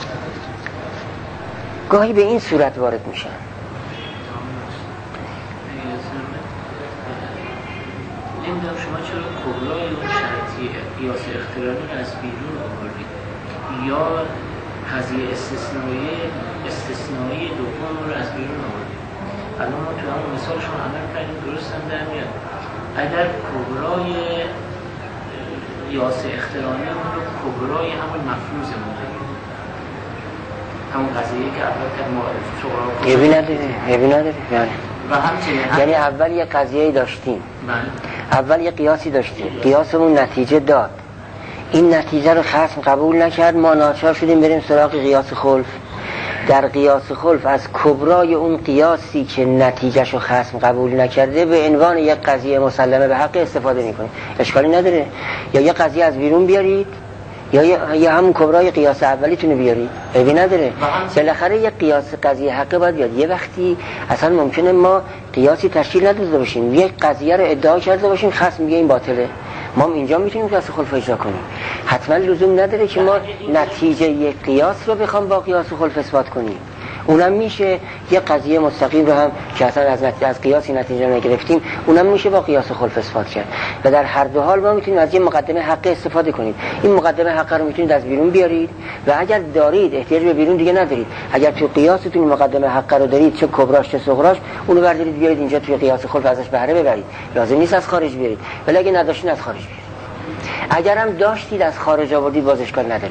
گاهی به این صورت وارد میشن. نمیدونم شما چرا کبرای اون شرطی قیاس اقترانی از بیرون آوردید یا قضیه استثنایی دوم رو از بیرون آوردید؟ الان ما تو همون مثال شما عمل کردیم، درست هم در میاد. اگر کبرای قیاس اقترانی اون رو کبرای همون مفروض همون قضیه که اول که یبی نداره و همچنین یعنی اول یه قضیه داشتیم، اول یه قیاسی داشتیم، قیاسمون نتیجه داد، این نتیجه رو خصم قبول نکرد، ما ناچار شدیم بریم سراغ قیاس خلف. در قیاس خلف از کبرای اون قیاسی که نتیجهش رو خصم قبول نکرده به عنوان یک قضیه مسلمه به حق استفاده میکنیم. اشکالی نداره، یا یه قضیه از بیرون بیارید یا همون کبرای قیاس اولیتونه بیارید، عیبی نداره. بالاخره یه قیاس قضیه حقه باید بیاد. یه وقتی اصلا ممکنه ما قیاسی تشکیل نداده باشیم، یک قضیه رو ادعا کرده باشیم، خصم میگه این باطله، ما اینجا میتونیم قیاس خلف اجرا کنیم. حتما لزوم نداره که ما نتیجه یک قیاس رو بخوام با قیاس خلف اثبات کنیم. اونم میشه یه قضیه مستقیم رو هم که اصلا از قیاسی نتیجه نگرفتیم، اونم میشه با قیاس خلف اثبات کرد. و در هر دو حال ما میتونیم از یه مقدمه حقه استفاده کنیم. این مقدمه حقه رو میتونید از بیرون بیارید و اگر دارید احتیاج به بیرون دیگه ندارید، اگر تو قیاستون مقدمه حقه رو دارید، چه کبراش چه صغراش، اونو بردارید بیارید اینجا توی قیاس خلف ازش بهره ببرید. لازم نیست از خارج بیارید، ولی اگه نداشتین از خارج بیارید. اگرم داشتید از خارج آوردید باز اشکال نداره.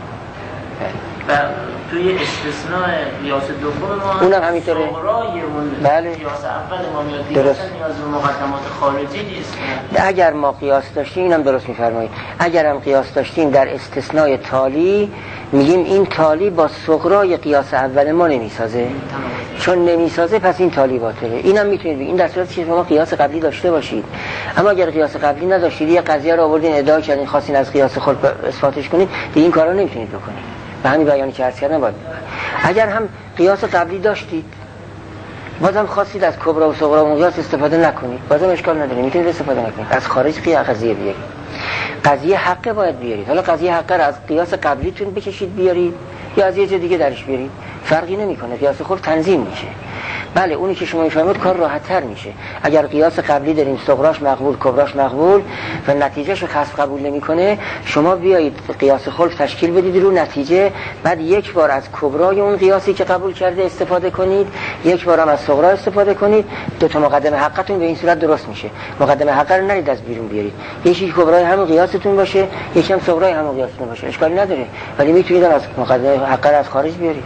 و توی استثناء قیاس دوم ما اونم همینطوره. بله. قیاس اول ما میاد درست. نیاز به مقدمات خارجی نیست. اگر ما قیاس داشتیم، اینم درست میفرمایید، اگرم قیاس داشتیم در استثناء تالی میگیم این تالی با صغرای قیاس اول ما نمیسازه، چون نمیسازه پس این تالی باطله. اینم میتونید بگید این در صورتی که شما قیاس قبلی داشته باشید. اما اگر قیاس قبلی نداشتید، یه قضیه رو آوردین ادعا کردین خواستین از قیاس خود اثباتش کنید، دیگه این کارو نمیتونید بکنید. به همین بیانی که عرض کردم باید. اگر هم قیاس قبلی داشتید بازم خواستید از کبرا و صغرا و قیاس استفاده نکنید، بازم اشکال نداره، میتونید استفاده نکنید، از خارج قضیه بیارید. قضیه حقه باید بیارید. حالا قضیه حقه رو از قیاس قبلیتون بکشید بیارید یا از یه جای دیگه درش بیارید، فرقی نمیکنه، قیاس خود تنظیم میشه. بله اونی که شما میفهمید کار راحت تر میشه. اگر قیاس قبلی داریم صغراش مقبول کبراش مقبول و نتیجهشو خاص قبول نمیکنه، شما بیایید قیاس خلف تشکیل بدید رو نتیجه، بعد یک بار از کبرای اون قیاسی که قبول کرده استفاده کنید، یک بار هم از صغرا استفاده کنید، دو تا مقدمه حقتون به این صورت درست میشه. مقدمه حق رو نرید از بیرون بیارید، یکی کبرای همون قیاستون باشه، یکی هم صغرای همون قیاستون باشه، اشکالی نداره، ولی میتونید از مقدمه حق رو از خارج بیارید.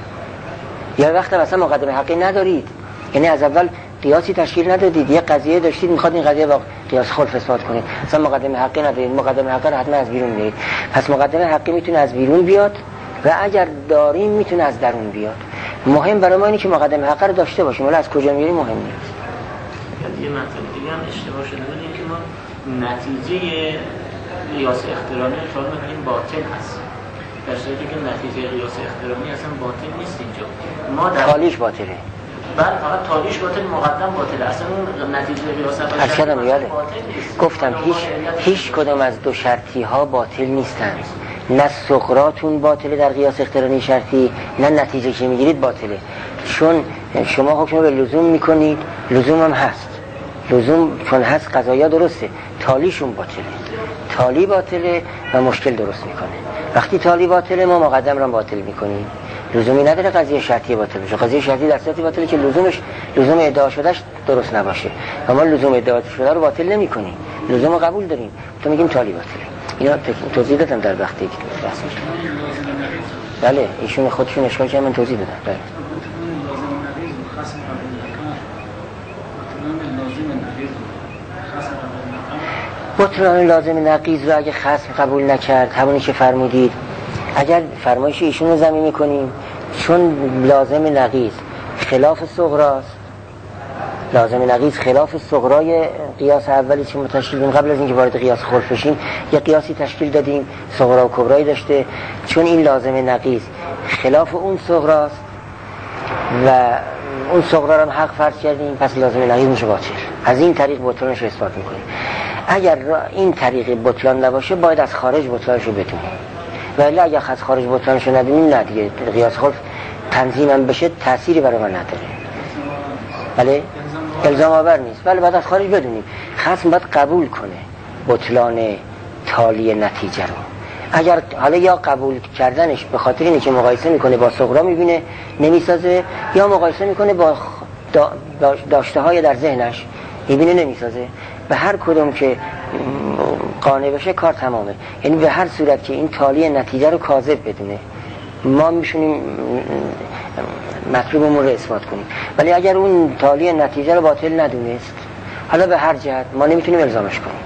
یا وقتی مثلا مقدمه حقی ندارید، یعنی از اول قیاسی تشکیل ندادید، یه قضیه داشتید میخواد این قضیه با قیاس خلف اثبات کنید، مثلا مقدمه حقی ندارید، مقدمه حقی رو حتما از بیرون بیارید. پس مقدمه حقی میتونه از بیرون بیاد و اگر داریم میتونه از درون بیاد. مهم برای ما اینه که مقدمه حقی رو داشته باشیم، ولی از کجا میاریم مهم نیست. یه مطلب دیگه هم اشتباه شده بود که ما نتیجه قیاس اقترانی رو می‌کنیم باطل هست. در صورتی که نتیجه قیاس اقترانی اصلا باطل نیست اینجا. ما در تالیش باطله. بله فقط تالیش باطل، مقدم باطله، اصلا اون نتیجه قیاس اصلا میاله. گفتم هیچ کدام از دو شرطی ها باطل نیستند. نه صغراتون باطله در قیاس اقترانی شرطی، نه نتیجه که میگیرید باطله. چون شما حکم به لزوم میکنید، لزوم هم هست، لزوم چون هست قضایا درسته، تالیشون باطله. تالی باطله و مشکل درست میکنه. وقتی تالی باطله ما مقدم رو باطل میکنیم. لزومی نداره قضیه شرطی باطل بشه. قضیه شرطی در صورتی باطله که لزوم ادعا شدهش درست نباشه. و ما لزوم ادعا شده رو باطل نمیکنیم، لزوم رو قبول داریم، تو میگیم تالی باطله. اینا توضیح دادم در وقتی بحث میشه. بله ایشون خودشون اشکال کردن، من توضیح دادم. بله بطلان لازم نقیض رو اگه خصم قبول نکرد، همونی که فرمودید، اگر فرمایش ایشون رو ضمیمه کنیم، چون لازم نقیض خلاف صغراست، لازم نقیض خلاف صغرای قیاس اولی که ما تشکیل دادیم قبل از اینکه وارد قیاس خلف بشیم، یه قیاسی تشکیل دادیم صغرا و کبرایی داشته، چون این لازم نقیض خلاف اون صغراست و اون صغرا رو هم حق فرض کردیم، پس لازم نقیض میشه باطل. از این طریق بطلانش رو اثبات میکنیم. اگر این طریق بطلان نباشه باید از خارج بطلانش رو بدونیم، ولی اگر از خارج بطلانش رو ندونیم نه دیگه قیاس خلف تنظیمم بشه تأثیری برای من نداره. بله الزام آور نیست، ولی بعد از خارج بدونیم. خصم باید قبول کنه بطلان تالی نتیجه رو. اگر حالا یا قبول کردنش به خاطر اینه که مقایسه میکنه با صغرا میبینه نمیسازه، یا مقایسه میکنه با داشته های در ذهنش میبینه نمیسازه، به هر کدوم که قانع بشه کار تمامه. یعنی به هر صورت که این تالی نتیجه رو کاذب بدونه ما میشونیم مطلوبمون رو اثبات کنیم. ولی اگر اون تالی نتیجه رو باطل ندونست، حالا به هر جهت ما نمیتونیم الزامش کنیم.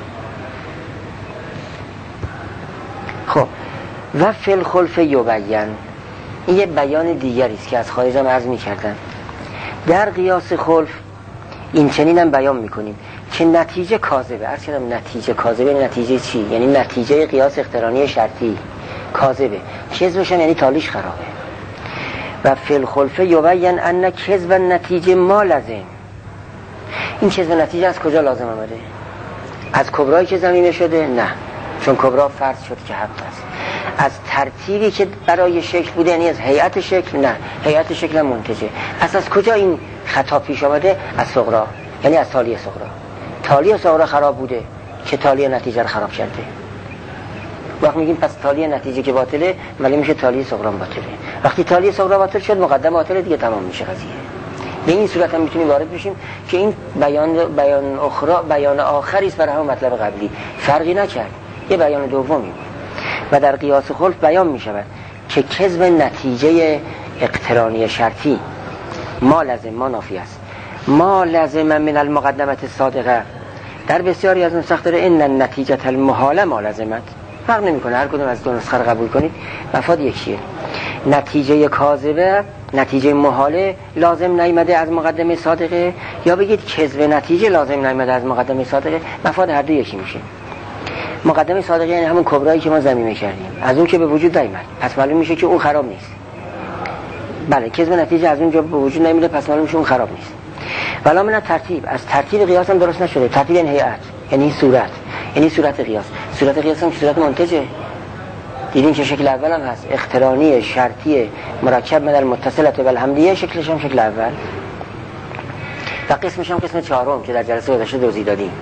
خب و فی الخلف یبین، این یه بیان دیگری است که از خارج هم عرض می‌کردم. در قیاس خلف این چنین هم بیان میکنیم که نتیجه کاذبه. عرض کردم نتیجه کاذبه، نتیجه چی؟ یعنی نتیجه قیاس اقترانی شرطی کاذبه، کذبش یعنی تالیش خرابه. و فی الخلف یبین ان کذب نتیجه ما لازم. این کذب نتیجه از کجا لازم آمده؟ از کبرایی که ضمیمه شده؟ نه، چون کبرا فرض شد که حق است. از ترتیبی که برای شکل بوده، یعنی از هیئت شکل؟ نه، هیئت شکل هم منتجه. از کجا این خطا پیش آمده؟ از صغرا، یعنی از تالی صغرا. تالی صغرا خراب بوده که تالی نتیجه رو خراب کرده. وقت میگیم پس تالی نتیجه که باطله، ولی میشه تالی صغرا باطله. وقتی تالی صغرا باطل شد مقدم باطله دیگه، تمام میشه قضیه. به این صورت هم میتونیم وارد بشیم که این بیان آخری است برای همون مطلب قبلی، فرقی نکرد، یه بیان دومی. و در قیاس خلف بیان میشود که کذب نتیجه اقترانی شرطی ما لازم، ما نافی است، ما لازم من المقدمت صادقه. در بسیاری از نسخ داره ان النتیجه المحاله ما لازمت. فرق نمیکنه، هر کدوم از دو نسخه رو قبول کنید مفاد یکیه. نتیجه کاذبه، نتیجه محاله لازم نیامده از مقدمه صادقه، یا بگید کذب نتیجه لازم نیامده از مقدمه صادقه، مفاد هر دو یکی میشه. مقدمه صادقه یعنی همون کبرایی که ما ضمیمه کردیم، از اون که به وجود نیامد، پس معلوم میشه که اون خراب نیست. بله کذب نتیجه از اونجا به وجود نمیاد، پس معلوم میشه اون خراب نیست. ولی من ترتیب، از ترتیب قیاس هم درست نشده. ترتیب یعنی هیئت، یعنی صورت، یعنی صورت قیاس. صورت قیاس هم صورت منتجه. دیدین که شکل اول هم هست، اقترانی شرطی مرکب من المتصلة بالحملیه، شکلش هم شکل اول و قسمش هم قسم چهارم که در جلسه گذشته توضیح دادیم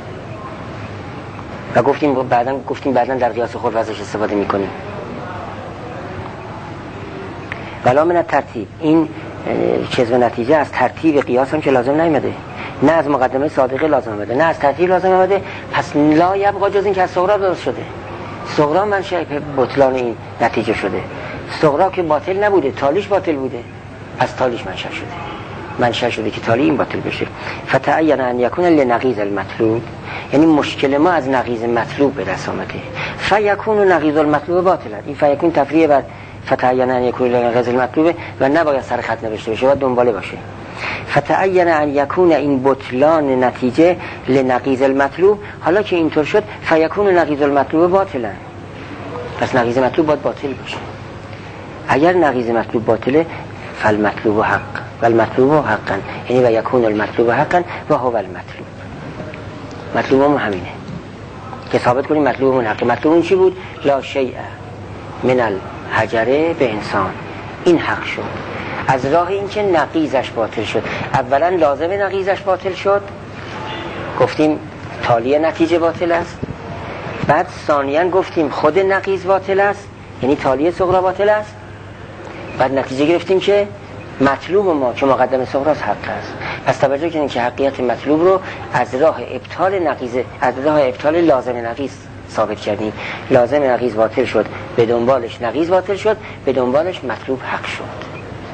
و گفتیم بعداً در قیاس خلف ازش استفاده میکنیم. ولی من ترتیب، این کذب نتیجه از ترتیب قیاس هم که لازم نیامده، نه از مقدمه صادقه لازم آمده، نه از ترتیب لازم آمده، پس لا یبقا جز این که از صغرا درست شده. صغرا منشأ بطلان این نتیجه شده. صغرا که باطل نبوده، تالیش باطل بوده، پس تالیش منشأ شده که تالی این باطل بشه. فتعین ان یکون لنقیض المطلوب، یعنی مشکل ما از نقیض مطلوب به دست آمده. فیکون نقیض المطلوب باطلا. این فیکون تفریع بر فتعین ان یکون لنقیض المطلوب و نباید سر خط نوشته بشه و دنباله باشه. فتعین ان یکون این بطلان نتیجه لنقیض المطلوب، حالا که اینطور شد فیکون نقیض المطلوب باطلا، پس نقیض مطلوب باید باطل باشه. اگر نقیض مطلوب باطله فالمطلوب حق والمطلوب حقا، یعنی و یکون المطلوب حقا و هو المطلوب. مطلوبمون همینه که ثابت کنیم مطلوبمون حق. مطلوبمون چی بود؟ لا شیء من الحجره به انسان، این حق شد از راه این که نقیضش باطل شد. اولا لازم نقیضش باطل شد، گفتیم تالی نتیجه باطل است. بعد ثانیاً گفتیم خود نقیض باطل است، یعنی تالی صغرا باطل است. بعد نتیجه گرفتیم که مطلوب ما که مقدم صغراست حق است. پس توجه کنید که حقیقت مطلوب رو از راه ابطال نقیض، از راه ابطال لازم نقیض ثابت کردیم. لازم نقیض باطل شد، به دنبالش نقیض باطل شد، به دنبالش مطلوب حق شد.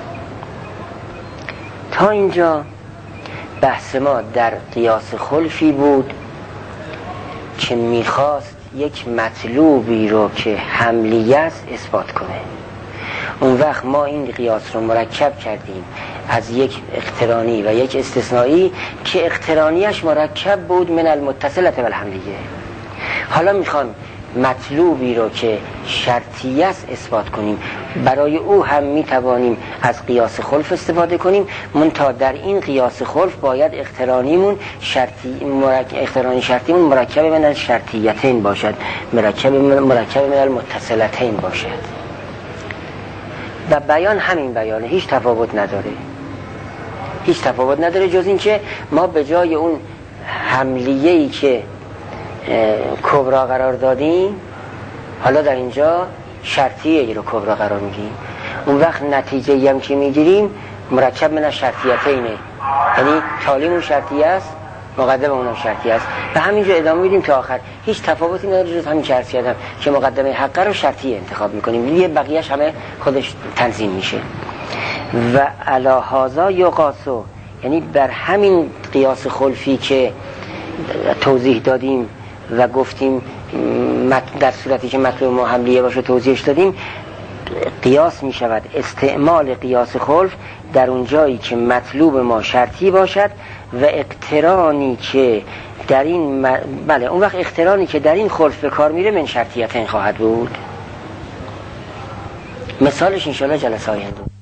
تا اینجا بحث ما در قیاس خلفی بود که میخواست یک مطلوبی رو که حملیه است اثبات کنه. اون وقت ما این قیاس رو مرکب کردیم از یک اقترانی و یک استثنایی که اقترانیش مرکب بود من المتصلة والحملیه. حالا میخوام مطلوبی رو که شرطیه است اثبات کنیم. برای او هم میتوانیم از قیاس خلف استفاده کنیم، منتها در این قیاس خلف باید اقترانی شرطیمون مرکب من الشرطیتین باشد، مرکب من المتصلتین باشد. و بیان همین بیانه، هیچ تفاوت نداره، هیچ تفاوت نداره جز این که ما به جای اون حملیه‌ای که کبرا قرار دادیم حالا در اینجا شرطیه رو کبرا قرار میدیم. اون وقت نتیجه هم که میگیریم مرکب من شرطیتینه، یعنی تالیمون شرطیه است، مقدم اونم شرطیه است. و همینجا ادامه میدیم تا آخر. هیچ تفاوتی نداره جز همین که عرض کردم که مقدمه حق رو شرطیه انتخاب میکنیم، یه بقیه‌اش همه خودش تنظیم میشه. و علی هذا یقاسو، یعنی بر همین قیاس خلفی که توضیح دادیم و گفتیم در صورتی که مطلوب ما حملیه باشه توضیحش دادیم، قیاس می شود استعمال قیاس خلف در اون جایی که مطلوب ما شرطی باشد و اقترانی که در این بله اون وقت اقترانی که در این خلف به کار میره من شرطیتین خواهد بود. مثالش انشاءالله جلسه آینده.